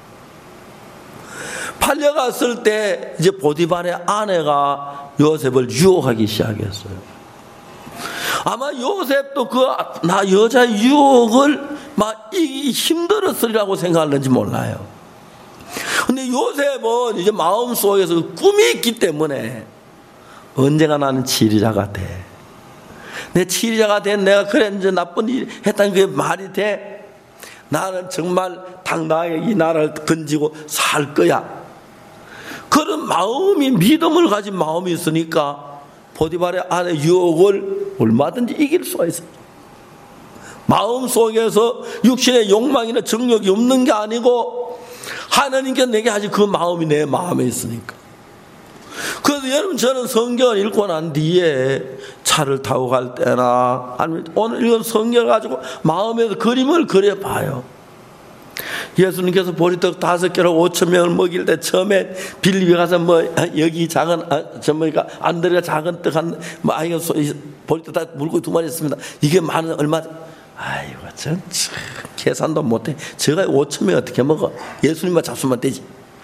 팔려갔을 때 이제 보디발의 아내가 요셉을 유혹하기 시작했어요. 아마 요셉도 나 여자 유혹을 막 이기기 힘들었으리라고 생각하는지 몰라요. 근데 요셉은 이제 마음속에서 꿈이 있기 때문에 언젠가 나는 치리자가 돼. 내 치리자가 된 내가 그래 이제 나쁜 일 했다는 그게 말이 돼? 나는 정말 당당하게 이 나라를 건지고 살 거야. 그런 마음이 믿음을 가진 마음이 있으니까 보디발의 아내 유혹을 얼마든지 이길 수가 있어요. 마음 속에서 육신의 욕망이나 정욕이 없는 게 아니고 하나님께 내게 하지 그 마음이 내 마음에 있으니까. 그래서 여러분 저는 성경을 읽고 난 뒤에 차를 타고 갈 때나 아니면 오늘 읽은 성경을 가지고 마음에서 그림을 그려봐요. 예수님께서 보리떡 5개로 5,000명을 먹일 때 처음에 빌립에 가서 뭐 여기 작은 뭐니까 안드레가 작은 떡 한 뭐 아이가 보리떡 다 물고기 2마리 있습니다. 이게 많은 얼마? 아이고 전 계산도 못해. 제가 5,000명 어떻게 먹어? 예수님만 잡수면 되지.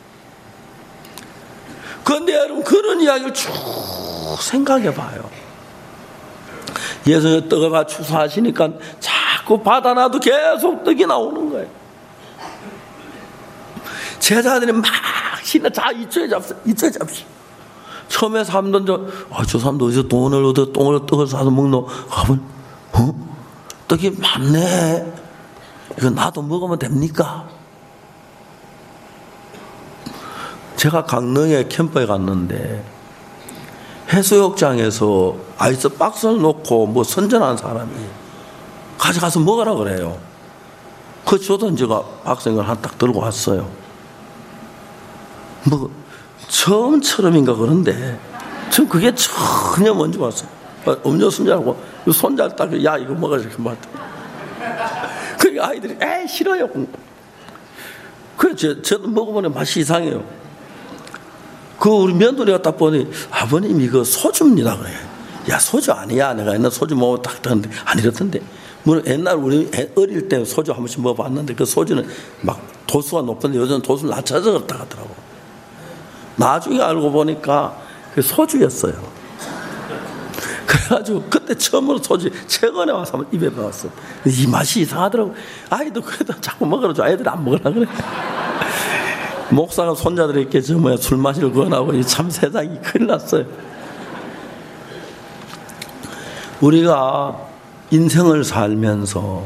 그런데 여러분 그런 이야기를 쭉 생각해 봐요. 예수님 떡을 가 추수하시니까 자꾸 받아놔도 계속 떡이 나오는 거예요. 제자들이 막 신나 자 이쪽에 잡수. 처음에 사람들은 저 사람도 어디서 돈을 얻어 떡을 사서 먹노? 가면 떡이 많네. 이거 나도 먹으면 됩니까? 제가 강릉에 캠프에 갔는데 해수욕장에서 아이스 박스를 놓고 뭐 선전한 사람이 가져가서 먹으라 그래요. 그 저도 제가 박스행을 하나 딱 들고 왔어요. 뭐 처음처럼인가 그런데 전 그게 전혀 뭔지 몰랐어요. 음료수인 줄 알고 손잘 딱 야 이거 먹어야 될 것 같아. 그러니까 아이들이 에이 싫어요. 그래서 저도 먹어보니 맛이 이상해요. 그 우리 며느리가 딱 보니 아버님 이거 소주입니다 그래. 야 소주 아니야. 내가 옛날 소주 먹어 딱 하는데 아니랬던데. 물론 옛날 우리 어릴 때 소주 한 번씩 먹어봤는데 그 소주는 막 도수가 높은데 요즘 도수를 낮춰서 그렇다 하더라고. 나중에 알고 보니까 그 소주였어요. 그래가지고 그때 처음으로 소주 최근에 와서 한번 입에 넣었어. 이 맛이 이상하더라고. 아이도 그래도 자꾸 먹으라고 애들이 안 먹으려고 그래. 목사가 손자들에게 저 뭐야 술 마시를 권하고 참 세상이 큰일 났어요. 우리가 인생을 살면서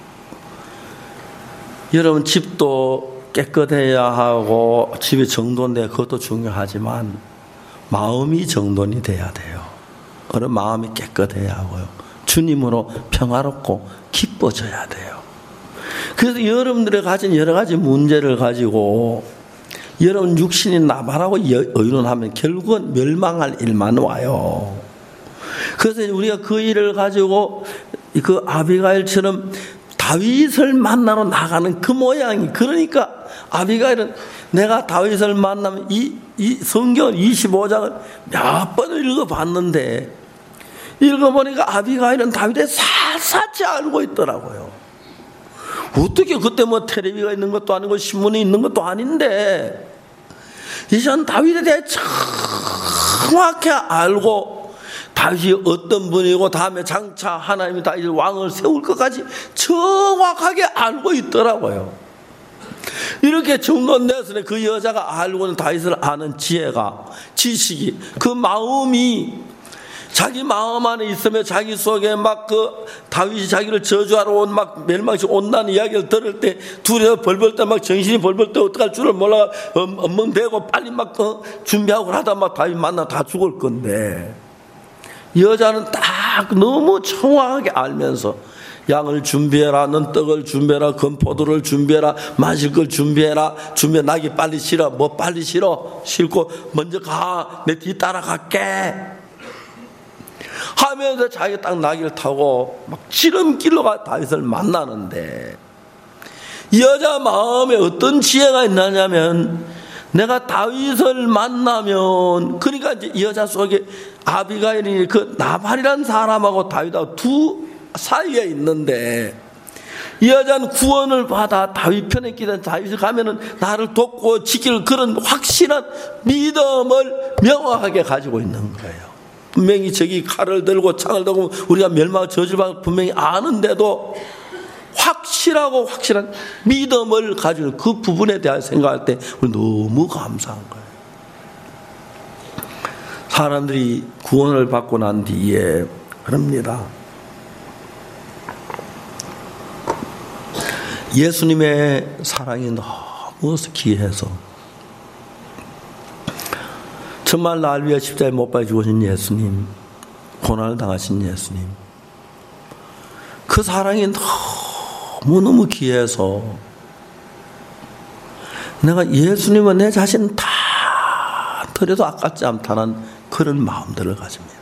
여러분 집도 깨끗해야 하고 집이 정돈돼야 그것도 중요하지만 마음이 정돈이 돼야 돼요. 그런 마음이 깨끗해야 하고요. 주님으로 평화롭고 기뻐져야 돼요. 그래서 여러분들이 가진 여러 가지 문제를 가지고 여러분 육신이 나발하고 의논하면 결국은 멸망할 일만 와요. 그래서 우리가 그 일을 가지고 그 아비가일처럼 다윗을 만나러 나가는 그 모양이, 그러니까 아비가일은 내가 다윗을 만나면 이 성경 25장을 몇 번을 읽어봤는데 읽어보니까 아비가일은 다윗의 샅샅이 알고 있더라고요. 어떻게 그때 뭐 텔레비가 있는 것도 아니고 신문이 있는 것도 아닌데 이전 다윗에 대해 정확히 알고 다윗이 어떤 분이고 다음에 장차 하나님이 다윗을 왕을 세울 것까지 정확하게 알고 있더라고요. 이렇게 정돈돼서 그 여자가 알고 있는 다윗을 아는 지혜가, 지식이, 그 마음이 자기 마음 안에 있으며 자기 속에 막 그 다윗이 자기를 저주하러 온 막 멸망시 온다는 이야기를 들을 때 둘이서 벌벌 때 막 정신이 벌벌 때 어떡할 줄을 몰라 엉멍대고 빨리 막 준비하고 하다 막 다윗 만나 다 죽을 건데 여자는 딱 너무 정확하게 알면서 양을 준비해라, 넌 떡을 준비해라, 건포도를 준비해라, 마실 걸 준비해라, 준비해, 낙이 빨리 실어, 뭐 빨리 실어, 싣고 먼저 가, 내 뒤 따라갈게 하면서 자기가 딱 나귀를 타고 막 지름길로 가 다윗을 만나는데 여자 마음에 어떤 지혜가 있느냐면 내가 다윗을 만나면, 그러니까 이제 여자 속에 아비가일이 그 나발이라는 사람하고 다윗하고 두 사이에 있는데 이 여자는 구원을 받아 다윗 편에 끼던 다윗이 가면은 나를 돕고 지킬 그런 확실한 믿음을 명확하게 가지고 있는 거예요. 분명히 저기 칼을 들고 창을 들고 우리가 멸망 저주받고 분명히 아는데도 확실한 믿음을 가지는 그 부분에 대해 생각할 때 우리 너무 감사한 거예요. 사람들이 구원을 받고 난 뒤에 그럽니다. 예수님의 사랑이 너무 귀해서 정말 날 위해 십자가에 못 박혀 죽으신 예수님, 고난을 당하신 예수님, 그 사랑이 너무너무 귀해서 내가 예수님은 내 자신 다 드려도 아깝지 않다는 그런 마음들을 가집니다.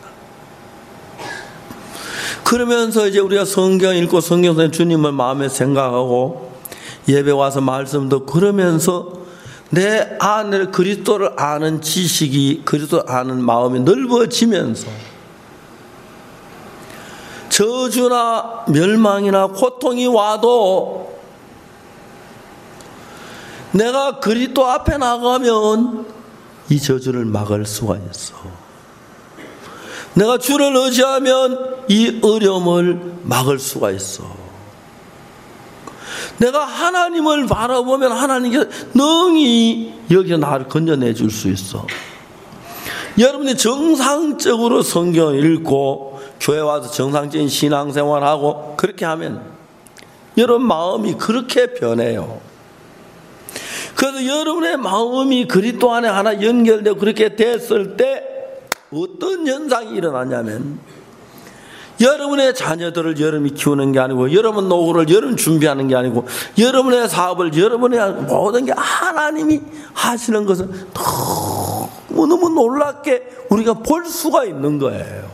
그러면서 이제 우리가 성경 읽고 성경에서 주님을 마음에 생각하고 예배 와서 말씀 듣고 그러면서 내 안에 그리스도를 아는 지식이, 그리스도를 아는 마음이 넓어지면서 저주나 멸망이나 고통이 와도 내가 그리스도 앞에 나가면 이 저주를 막을 수가 있어. 내가 주를 의지하면 이 어려움을 막을 수가 있어. 내가 하나님을 바라보면 하나님께 능히 여기서 나를 건져내 줄 수 있어. 여러분이 정상적으로 성경을 읽고 교회 와서 정상적인 신앙생활하고 그렇게 하면 여러분 마음이 그렇게 변해요. 그래서 여러분의 마음이 그리스도 안에 하나 연결되고 그렇게 됐을 때 어떤 현상이 일어나냐면 여러분의 자녀들을 여러분이 키우는 게 아니고, 여러분 노후를 여러분 준비하는 게 아니고, 여러분의 사업을 여러분의 모든 게 하나님이 하시는 것을 너무너무 놀랍게 우리가 볼 수가 있는 거예요.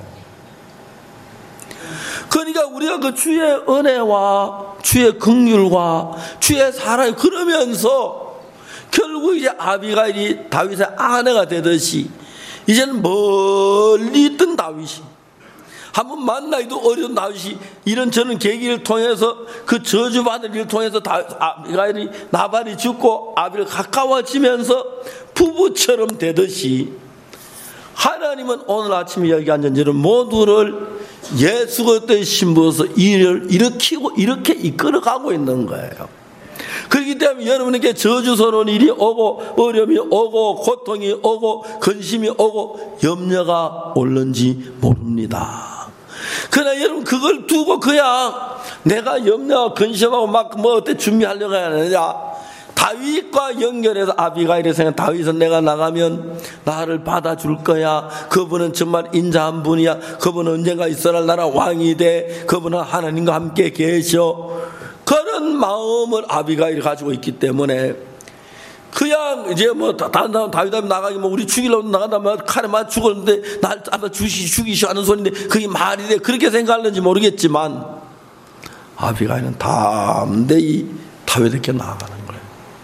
그러니까 우리가 그 주의 은혜와 주의 긍휼과 주의 사랑이 그러면서 결국 이제 아비가일이 다윗의 아내가 되듯이 이제는 멀리 있던 다윗이 한번 만나기도 어려운 다윗이 이런 저는 계기를 통해서 그 저주받은 일을 통해서 아비가일이 나발이 죽고 아비를 가까워지면서 부부처럼 되듯이 하나님은 오늘 아침에 여기 앉은 여러분 모두를 예수 그리스도의 신부로서 일을 일으키고 이렇게 이끌어가고 있는 거예요. 그렇기 때문에 여러분에게 저주스러운 일이 오고 어려움이 오고 고통이 오고 근심이 오고 염려가 올는지 모릅니다. 그러나 여러분 그걸 두고 그냥 내가 염려하고 근심하고 막 뭐 어때 준비하려고 하느냐, 다윗과 연결해서 아비가일의 생각, 다윗은 내가 나가면 나를 받아줄 거야, 그분은 정말 인자한 분이야, 그분은 언젠가 이스라엘 나라 왕이 돼, 그분은 하나님과 함께 계셔, 그런 마음을 아비가일이 가지고 있기 때문에 그냥 이제 뭐 다른 사람 다윗하면 나가기 뭐 우리 죽이려고 나간다면 칼에 맞아 죽었는데 날 죽이시오 하는 소리인데 그게 말이 돼, 그렇게 생각하는지 모르겠지만 아비가일은 담대히 다윗에게 나아가는 거예요.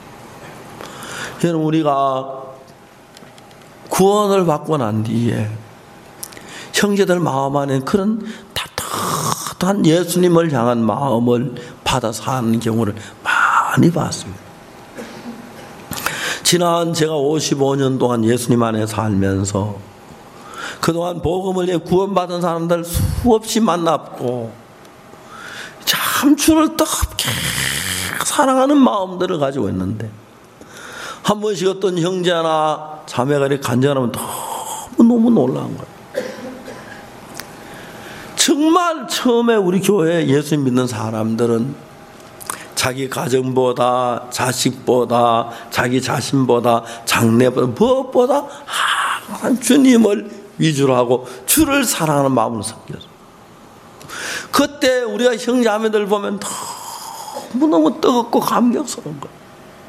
여러분 우리가 구원을 받고 난 뒤에 형제들 마음 안에 그런 따뜻한 예수님을 향한 마음을 받아 사는 경우를 많이 봤습니다. 지난 제가 55년 동안 예수님 안에 살면서 그동안 복음을 위해 구원받은 사람들 수없이 만났고 참 주를 뜨겁게 사랑하는 마음들을 가지고 있는데 한 번씩 어떤 형제나 자매가 이렇게 간증하면 너무 놀라운 거예요. 정말 처음에 우리 교회에 예수님 믿는 사람들은 자기 가정보다 자식보다 자기 자신보다 장래보다 무엇보다 항상 주님을 위주로 하고 주를 사랑하는 마음으로 섬겨서 그때 우리가 형제자매들 보면 너무너무 뜨겁고 감격스러운 거예요.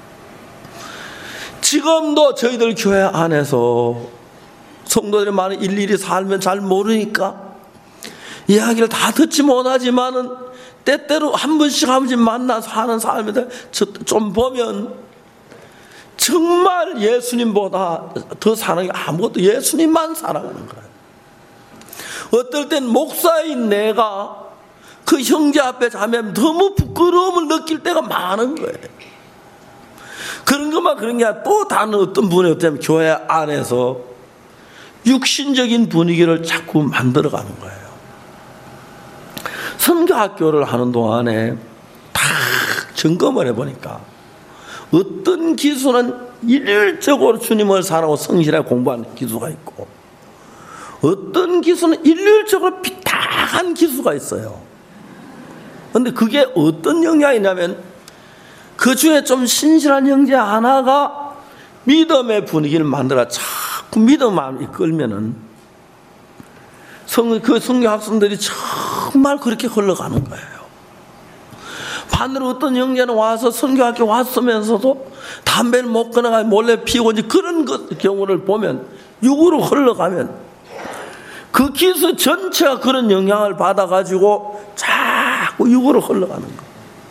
지금도 저희들 교회 안에서 성도들이 많은 일일이 살면 잘 모르니까 이야기를 다 듣지 못하지만은 때때로 한 번씩 만나서 하는 사람들 좀 보면 정말 예수님보다 더 사랑이 아무것도 예수님만 사랑하는 거예요. 어떨 땐 목사인 내가 그 형제 앞에 자면 너무 부끄러움을 느낄 때가 많은 거예요. 그런 것만 그런 게 아니라 또 다른 어떤 분이 어쩌면 교회 안에서 육신적인 분위기를 자꾸 만들어가는 거예요. 선교학교를 하는 동안에 다 점검을 해보니까 어떤 기수는 일률적으로 주님을 사랑하고 성실하게 공부하는 기수가 있고 어떤 기수는 일률적으로 비탁한 기수가 있어요. 그런데 그게 어떤 영향이냐면 그 중에 좀 신실한 형제 하나가 믿음의 분위기를 만들어 자꾸 믿음을 이끌면은 그 성교 학생들이 정말 그렇게 흘러가는 거예요. 반대로 어떤 형제는 와서 선교학교 왔으면서도 담배를 못 끊어가 몰래 피우고 이제 그런 경우를 보면 육으로 흘러가면 그 기수 전체가 그런 영향을 받아가지고 자꾸 육으로 흘러가는 거예요.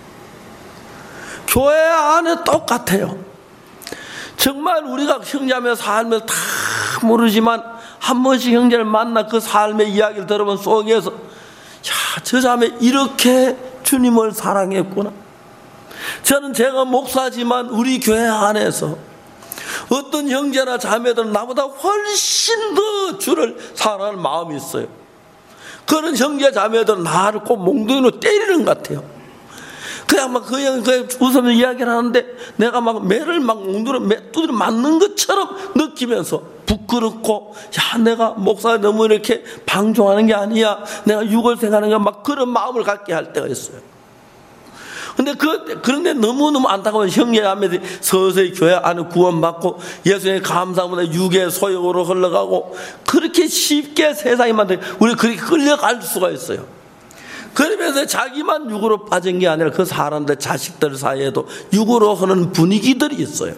교회 안에 똑같아요. 정말 우리가 형제하며 살면서 다 모르지만 한 번씩 형제를 만나 그 삶의 이야기를 들어본 속에서 야, 저 자매 이렇게 주님을 사랑했구나. 저는 제가 목사지만 우리 교회 안에서 어떤 형제나 자매들은 나보다 훨씬 더 주를 사랑하는 마음이 있어요. 그런 형제 자매들은 나를 꼭 몽둥이로 때리는 것 같아요. 그냥 막 그냥 웃으면서 이야기를 하는데 내가 막 매를 막 몽둥이로 두드려 맞는 것처럼 느끼면서 부끄럽고 야 내가 목사가 너무 이렇게 방종하는 게 아니야, 내가 육을 생각하는 게 막 그런 마음을 갖게 할 때가 있어요. 그런데 너무너무 안타까운 형제자매들이 서서히 교회 안에 구원받고 예수님의 감사보다 육의 소욕으로 흘러가고 그렇게 쉽게 세상에 만든 우리 그렇게 끌려갈 수가 있어요. 그러면서 자기만 육으로 빠진 게 아니라 그 사람들 자식들 사이에도 육으로 하는 분위기들이 있어요.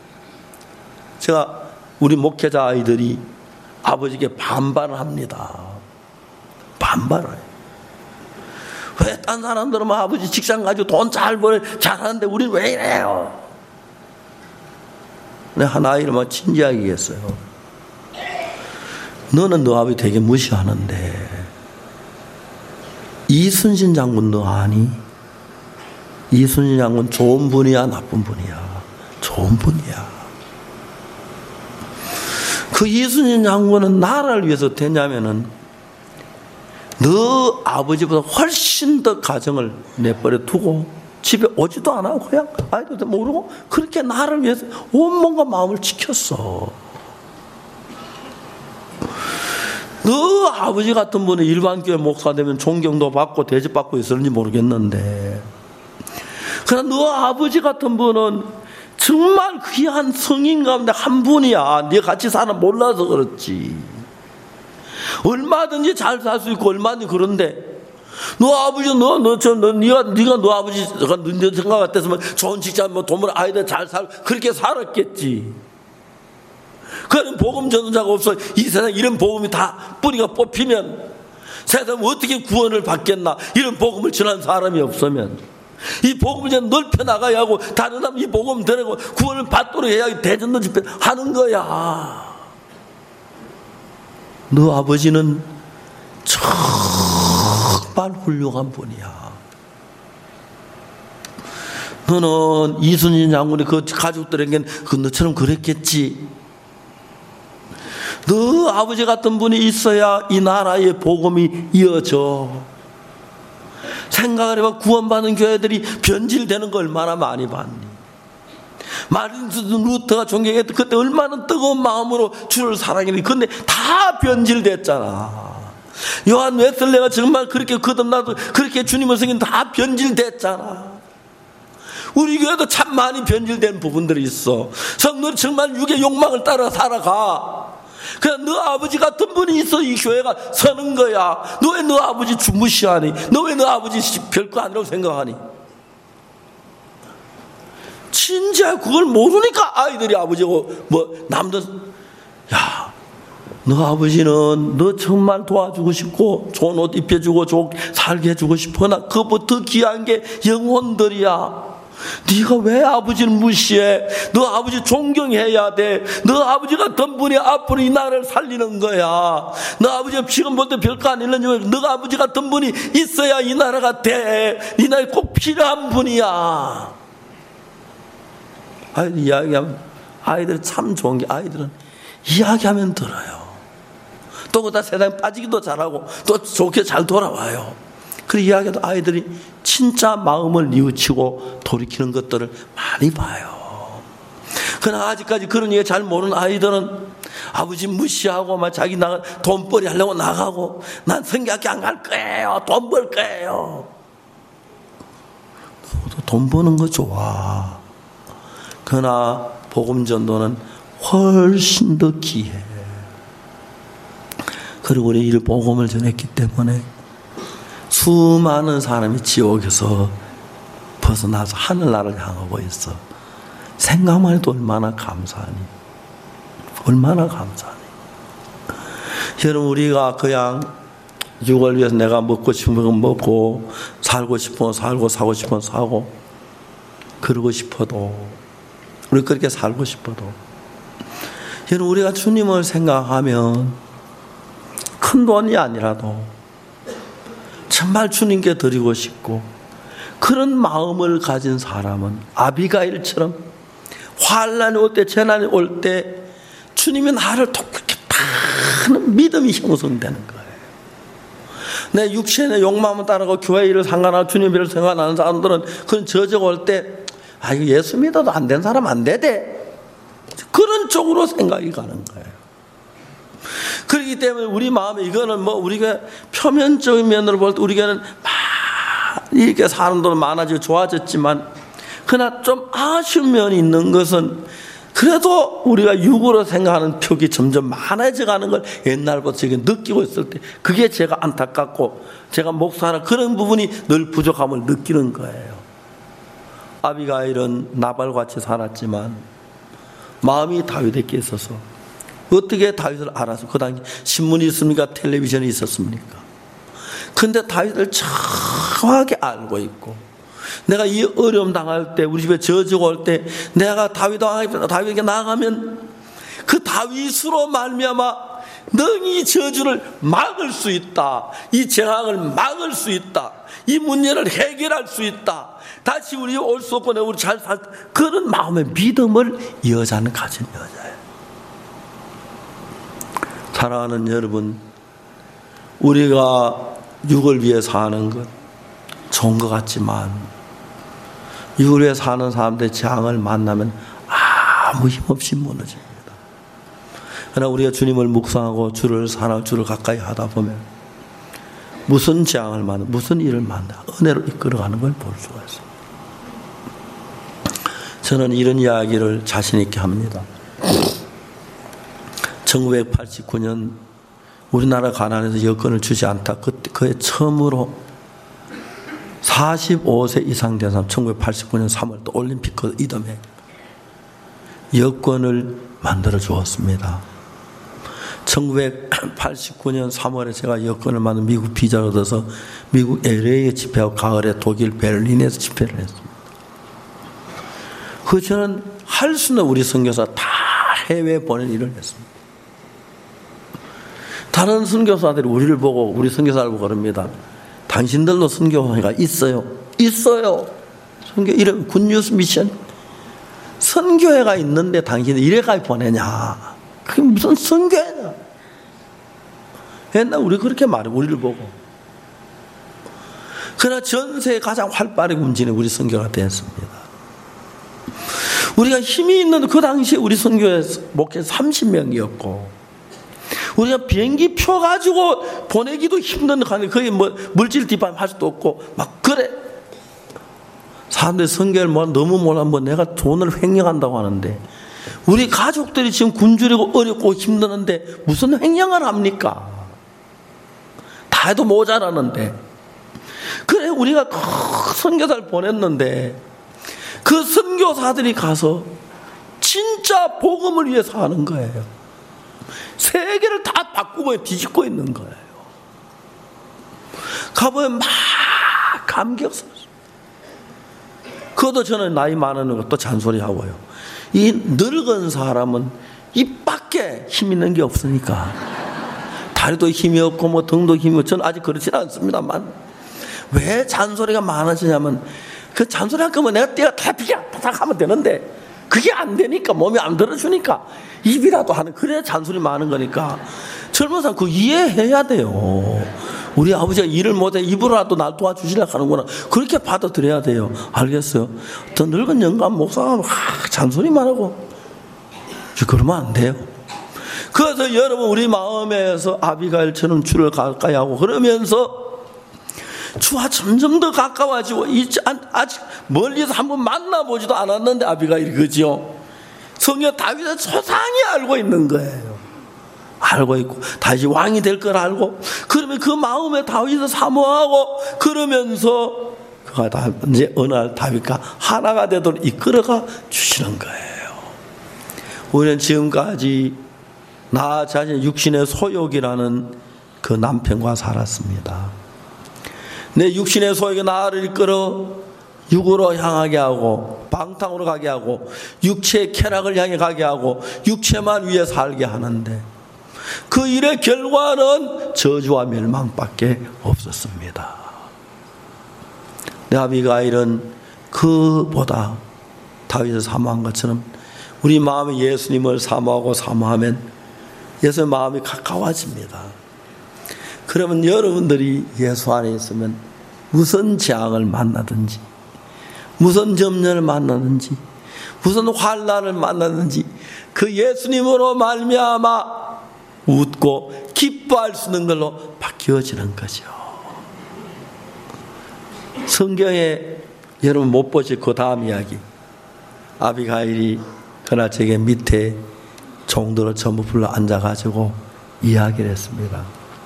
제가 우리 목회자 아이들이 아버지께 반발을 합니다. 반발을 해요. 왜 딴 사람들은 아버지 직장 가지고 돈 잘 벌어 잘하는데 우리는 왜 이래요? 내가 한 아이를 막 진지하게 얘기했어요. 너는 너 아버지 되게 무시하는데 이순신 장군 너 아니? 이순신 장군 좋은 분이야 나쁜 분이야? 좋은 분이야. 그 이순신 장군은 나라를 위해서 됐냐면은 너 아버지보다 훨씬 더 가정을 내버려 두고 집에 오지도 안 하고 그냥 아이들도 모르고 그렇게 나를 위해서 온몸과 마음을 지켰어. 너 아버지 같은 분이 일반교회 목사 되면 존경도 받고 대접받고 있었는지 모르겠는데 그러나 너 아버지 같은 분은 정말 귀한 성인 가운데 한 분이야. 네가 같이 사는 몰라서 그렇지. 얼마든지 잘 살 수 있고 얼마든지 그런데 너 아버지 네가 너 아버지가 너 생각 같았으면 좋은 직장 뭐 돈 벌어 아이들 잘 살고 그렇게 살았겠지. 그런 복음 전도자가 없어. 이 세상 이런 복음이 다 뿌리가 뽑히면 세상 어떻게 구원을 받겠나. 이런 복음을 전한 사람이 없으면 이 복음을 이제 넓혀 나가야 하고 다른 사람 이 복음 들고 구원을 받도록 해야 대전도 집회 하는 거야. 너 아버지는 정말 훌륭한 분이야. 너는 이순신 장군이 그 가족들에게는 너처럼 그랬겠지. 너 아버지 같은 분이 있어야 이 나라의 복음이 이어져. 생각을 해봐. 구원받은 교회들이 변질되는 거 얼마나 많이 봤니? 마틴 루터가 존경했던 그때 얼마나 뜨거운 마음으로 주를 사랑했니? 근데 다 변질됐잖아. 요한 웨슬레가 정말 그렇게 거듭나도 그렇게 주님을 섬긴 다 변질됐잖아. 우리 교회도 참 많이 변질된 부분들이 있어. 성도들이 정말 육의 욕망을 따라 살아가. 그냥 너 아버지 같은 분이 있어 이 교회가 서는 거야. 너 왜 너 아버지 무시하니? 너 왜 너 아버지 별거 아니라고 생각하니? 진짜 그걸 모르니까 아이들이 아버지고 뭐 남들 야, 너 아버지는 너 정말 도와주고 싶고 좋은 옷 입혀주고 좋게 살게 해주고 싶으나 그것보다 더 귀한 게 영혼들이야. 네가 왜 아버지를 무시해? 너 아버지 존경해야 돼. 너 아버지 같은 분이 앞으로 이 나라를 살리는 거야. 너 아버지가 지금 볼 때 별거 안 일렀지만 너 아버지 같은 분이 있어야 이 나라가 돼. 이 나라에 꼭 필요한 분이야. 아이들 이야기하면 아이들 참 좋은 게 아이들은 이야기하면 들어요. 또 그다 세상에 빠지기도 잘하고 또 좋게 잘 돌아와요. 그 이야기도 아이들이 진짜 마음을 뉘우치고 돌이키는 것들을 많이 봐요. 그러나 아직까지 그런 얘기 잘 모르는 아이들은 아버지 무시하고 막 자기 돈벌이 하려고 나가고 난 성경학교 안 갈 거예요. 돈 벌 거예요. 돈 버는 거 좋아. 그러나 복음 전도는 훨씬 더 귀해. 그리고 우리 이 복음을 전했기 때문에 수많은 사람이 지옥에서 벗어나서 하늘나라를 향하고 있어. 생각만 해도 얼마나 감사하니. 얼마나 감사하니. 여러분 우리가 그냥 육을 위해서 내가 먹고 싶은 건 먹고 살고 싶은 건 살고 사고 싶은 건 사고 그러고 싶어도 우리 그렇게 살고 싶어도 여러분 우리가 주님을 생각하면 큰 돈이 아니라도 정말 주님께 드리고 싶고 그런 마음을 가진 사람은 아비가일처럼 환난이 올 때 재난이 올 때 주님이 나를 돕게 하는 믿음이 형성되는 거예요. 내 육신의 욕망만 따라가고 교회 일을 상관하고 주님 일을 생각하는 사람들은 그런 저주가 올 때 아 이거 예수 믿어도 안 된 사람 안 되대. 그런 쪽으로 생각이 가는 거예요. 그렇기 때문에 우리 마음에 이거는 뭐 우리가 표면적인 면으로 볼 때 우리가는 이렇게 사람도 많아지고 좋아졌지만 그러나 좀 아쉬운 면이 있는 것은 그래도 우리가 육으로 생각하는 벽이 점점 많아져 가는 걸 옛날부터 제가 느끼고 있을 때 그게 제가 안타깝고 제가 목사하는 그런 부분이 늘 부족함을 느끼는 거예요. 아비가일은 나발같이 살았지만 마음이 다윗에게 있어서 어떻게 다윗을 알아서 그 당시 신문이 있습니까? 텔레비전이 있었습니까? 근데 다윗을 정확하게 알고 있고 내가 이 어려움 당할 때 우리 집에 저주가 올 때 내가 다윗에게 나아가면 그 다윗으로 말미암아 능히 저주를 막을 수 있다. 이 재앙을 막을 수 있다. 이 문제를 해결할 수 있다. 다시 우리 올 수 없고 우리 잘 살 그런 마음의 믿음을 이 여자는 가진 여자예요. 사랑하는 여러분, 우리가 육을 위해 사는 것 좋은 것 같지만 육을 위해 사는 사람들의 재앙을 만나면 아무 힘없이 무너집니다. 그러나 우리가 주님을 묵상하고 주를 사랑하고 주를 가까이 하다 보면 무슨 재앙을 만나, 무슨 일을 만나 은혜로 이끌어가는 걸 볼 수가 있습니다. 저는 이런 이야기를 자신 있게 합니다. 1989년 우리나라 가난해서 여권을 주지 않다. 그에 처음으로 45세 이상 된 사람 1989년 3월 또 올림픽 이듬해 여권을 만들어 주었습니다. 1989년 3월에 제가 여권을 만든 미국 비자를 얻어서 미국 LA에 집회하고 가을에 독일 베를린에서 집회를 했습니다. 그 저는 할 수 있는 우리 선교사 다 해외에 보낸 일을 했습니다. 다른 선교사들이 우리를 보고 우리 선교사를 보고 그럽니다. 당신들도 선교회가 있어요. 있어요. 선교 이름 굿뉴스 미션. 선교회가 있는데 당신이 이래까지 보내냐? 그게 무슨 선교회냐? 옛날 우리 그렇게 말해 우리를 보고. 그러나 전 세계 가장 활발하게 움직이는 우리 선교가 되었습니다. 우리가 힘이 있는 그 당시에 우리 선교회 목회 30명이었고 우리가 비행기 표 가지고 보내기도 힘든 관계 거의 뭐 물질 뒷받침 할 수도 없고 막 그래. 사람들이 선교를 너무 몰라 내가 돈을 횡령한다고 하는데 우리 가족들이 지금 굶주리고 어렵고 힘드는데 무슨 횡령을 합니까? 다 해도 모자라는데. 그래 우리가 선교사를 보냈는데 그 선교사들이 가서 진짜 복음을 위해서 하는 거예요. 세계를 다 바꾸고 뒤집고 있는 거예요. 가보면 막 감격스러워. 그것도 저는 나이 많은 것도 잔소리하고요. 이 늙은 사람은 입 밖에 힘 있는 게 없으니까 다리도 힘이 없고 뭐 등도 힘이 없고 저는 아직 그렇지는 않습니다만 왜 잔소리가 많아지냐면 그 잔소리 할 거면 내가 떼가 다 하면 되는데 그게 안 되니까 몸이 안 들어주니까 입이라도 하는 그래야 잔소리 많은 거니까 젊은 사람 그거 이해해야 돼요. 우리 아버지가 일을 못해 입으로라도 날 도와주시려고 하는구나. 그렇게 받아들여야 돼요. 알겠어요? 더 늙은 영감 목사가 잔소리만 하고 그러면 안 돼요. 그래서 여러분 우리 마음에서 아비가일처럼 주를 가까이 하고 그러면서 주와 점점 더 가까워지고 아직 멀리서 한번 만나보지도 않았는데 아비가일이 그죠? 성경 다윗은 소상히 알고 있는 거예요. 알고 있고 다윗이 왕이 될 걸 알고 그러면 그 마음에 다윗을 사모하고 그러면서 그가 이제 어느 날 다윗과 하나가 되도록 이끌어가 주시는 거예요. 우리는 지금까지 나 자신 육신의 소욕이라는 그 남편과 살았습니다. 내 육신의 소욕이 나를 이끌어 육으로 향하게 하고 방탕으로 가게 하고 육체의 쾌락을 향해 가게 하고 육체만 위해 살게 하는데 그 일의 결과는 저주와 멸망밖에 없었습니다. 아비가일은 그보다 다윗을 사모한 것처럼 우리 마음에 예수님을 사모하고 사모하면 예수의 마음이 가까워집니다. 그러면 여러분들이 예수 안에 있으면 무슨 재앙을 만나든지 무슨 점령을 만나든지 무슨 환난을 만나든지 그 예수님으로 말미암아 웃고 기뻐할 수 있는 걸로 바뀌어지는 거죠. 성경에 여러분 못 보실 그 다음 이야기. 아비가일이 그날 저게 밑에 종들을 전부 불러 앉아가지고 이야기를 했습니다.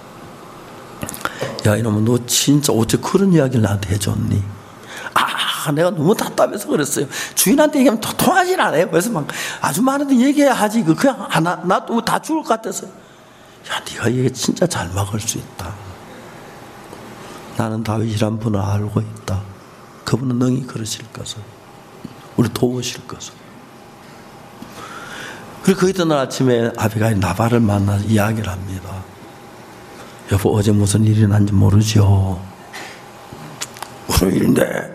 야, 이놈은 너 진짜 어째 그런 이야기를 나한테 해줬니? 내가 너무 답답해서 그랬어요. 주인한테 얘기하면 통하질 않아요. 그래서 막 아주 많은데 얘기해야 하지. 그냥 나 또 다 죽을 것 같아서. 야, 네가 이게 진짜 잘 막을 수 있다. 나는 다윗이란 분을 알고 있다. 그분은 능히 그러실 것을. 우리 도우실 것을. 그리고 그 이튿날 아침에 아비가일이 나발을 만나서 이야기를 합니다. 여보, 어제 무슨 일이 난지 모르죠? 무슨 일인데?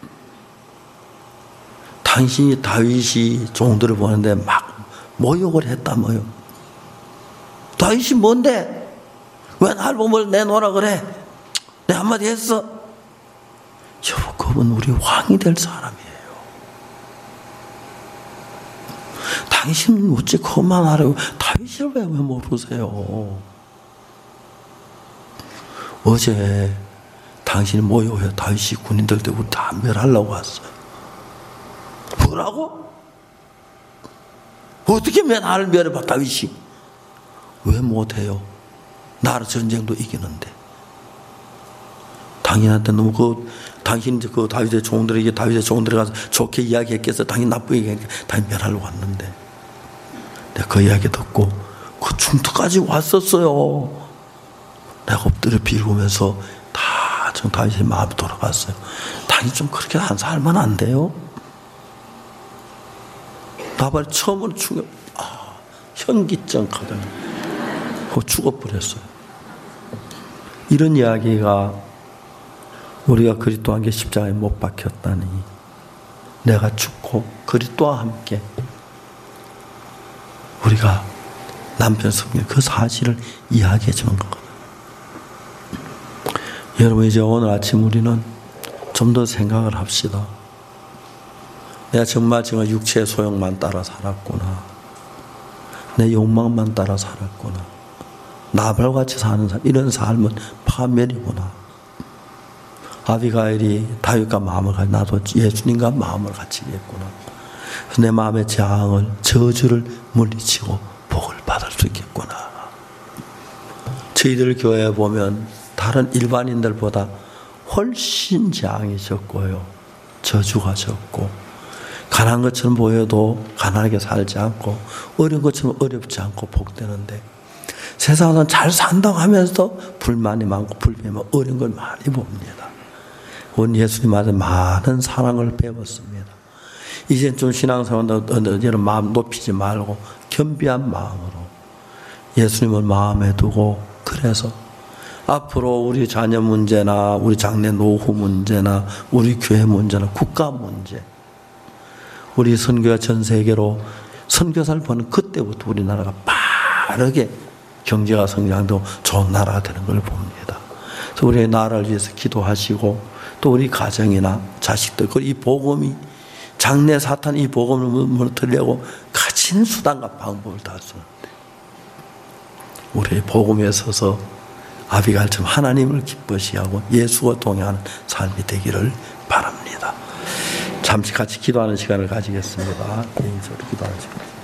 당신이 다윗이 종들을 보는데 막 모욕을 했다며요. 다윗이 뭔데? 왜 날 보면 내놓으라 그래? 내 한마디 했어? 여보, 그분 우리 왕이 될 사람이에요. 당신은 어찌 그것만 하려고 다윗을 왜 모르세요? 어제 당신이 모욕해 다윗이 군인들 대고 다 멸하려고 왔어요. 뭐라고? 어떻게 나를 멸해봐 다윗이? 왜 못해요? 나라 전쟁도 이기는데. 당신한테 너무 당신 그 다윗의 종들에게 다윗의 종들에 가서 좋게 이야기했겠어. 당신 나쁘게 얘기하니까 당신 멸하려고 왔는데. 내가 그 이야기 듣고 그 중투까지 왔었어요. 내가 엎드려 빌고면서 다 좀 다윗의 마음이 돌아갔어요. 당신 좀 그렇게 살면 안 돼요? 나발이 처음으로 현기증 가더니 죽어버렸어요. 이런 이야기가 우리가 그리스도와 함께 십자가에 못 박혔다니 내가 죽고 그리스도와 함께 우리가 남편 성경 그 사실을 이야기해 주는 거거든요. 여러분, 이제 오늘 아침 우리는 좀 더 생각을 합시다. 내가 정말 육체의 소욕만 따라 살았구나. 내 욕망만 따라 살았구나. 나발같이 사는 삶, 이런 삶은 파멸이구나. 아비가일이 다윗과 마음을 같이, 나도 예수님과 마음을 같이겠구나. 그래서 내 마음의 재앙을, 저주를 물리치고 복을 받을 수 있겠구나. 저희들 교회에 보면 다른 일반인들보다 훨씬 재앙이 적고요. 저주가 적고, 가난한 것처럼 보여도 가난하게 살지 않고, 어려운 것처럼 어렵지 않고 복되는데, 세상은 잘 산다고 하면서도 불만이 많고 불평이 많고 어려운 걸 많이 봅니다. 우리 예수님한테 많은 사랑을 배웠습니다. 이제 좀 신앙생활도 이런 마음 높이지 말고 겸비한 마음으로 예수님을 마음에 두고, 그래서 앞으로 우리 자녀 문제나 우리 장래 노후 문제나 우리 교회 문제나 국가 문제, 우리 선교가 전 세계로 선교사를 보는 그때부터 우리나라가 빠르게 경제가 성장도 좋은 나라가 되는 걸 봅니다. 그래서 우리의 나라를 위해서 기도하시고, 또 우리 가정이나 자식들, 이 복음이 장래 사탄 이 복음을 무너뜨리려고 가진 수단과 방법을 다 쓰는데, 우리의 복음에 서서 아비가일처럼 하나님을 기뻐시하고 예수와 동행하는 삶이 되기를 바랍니다. 잠시 같이 기도하는 시간을 가지겠습니다. 개인적으로 기도하는 시간.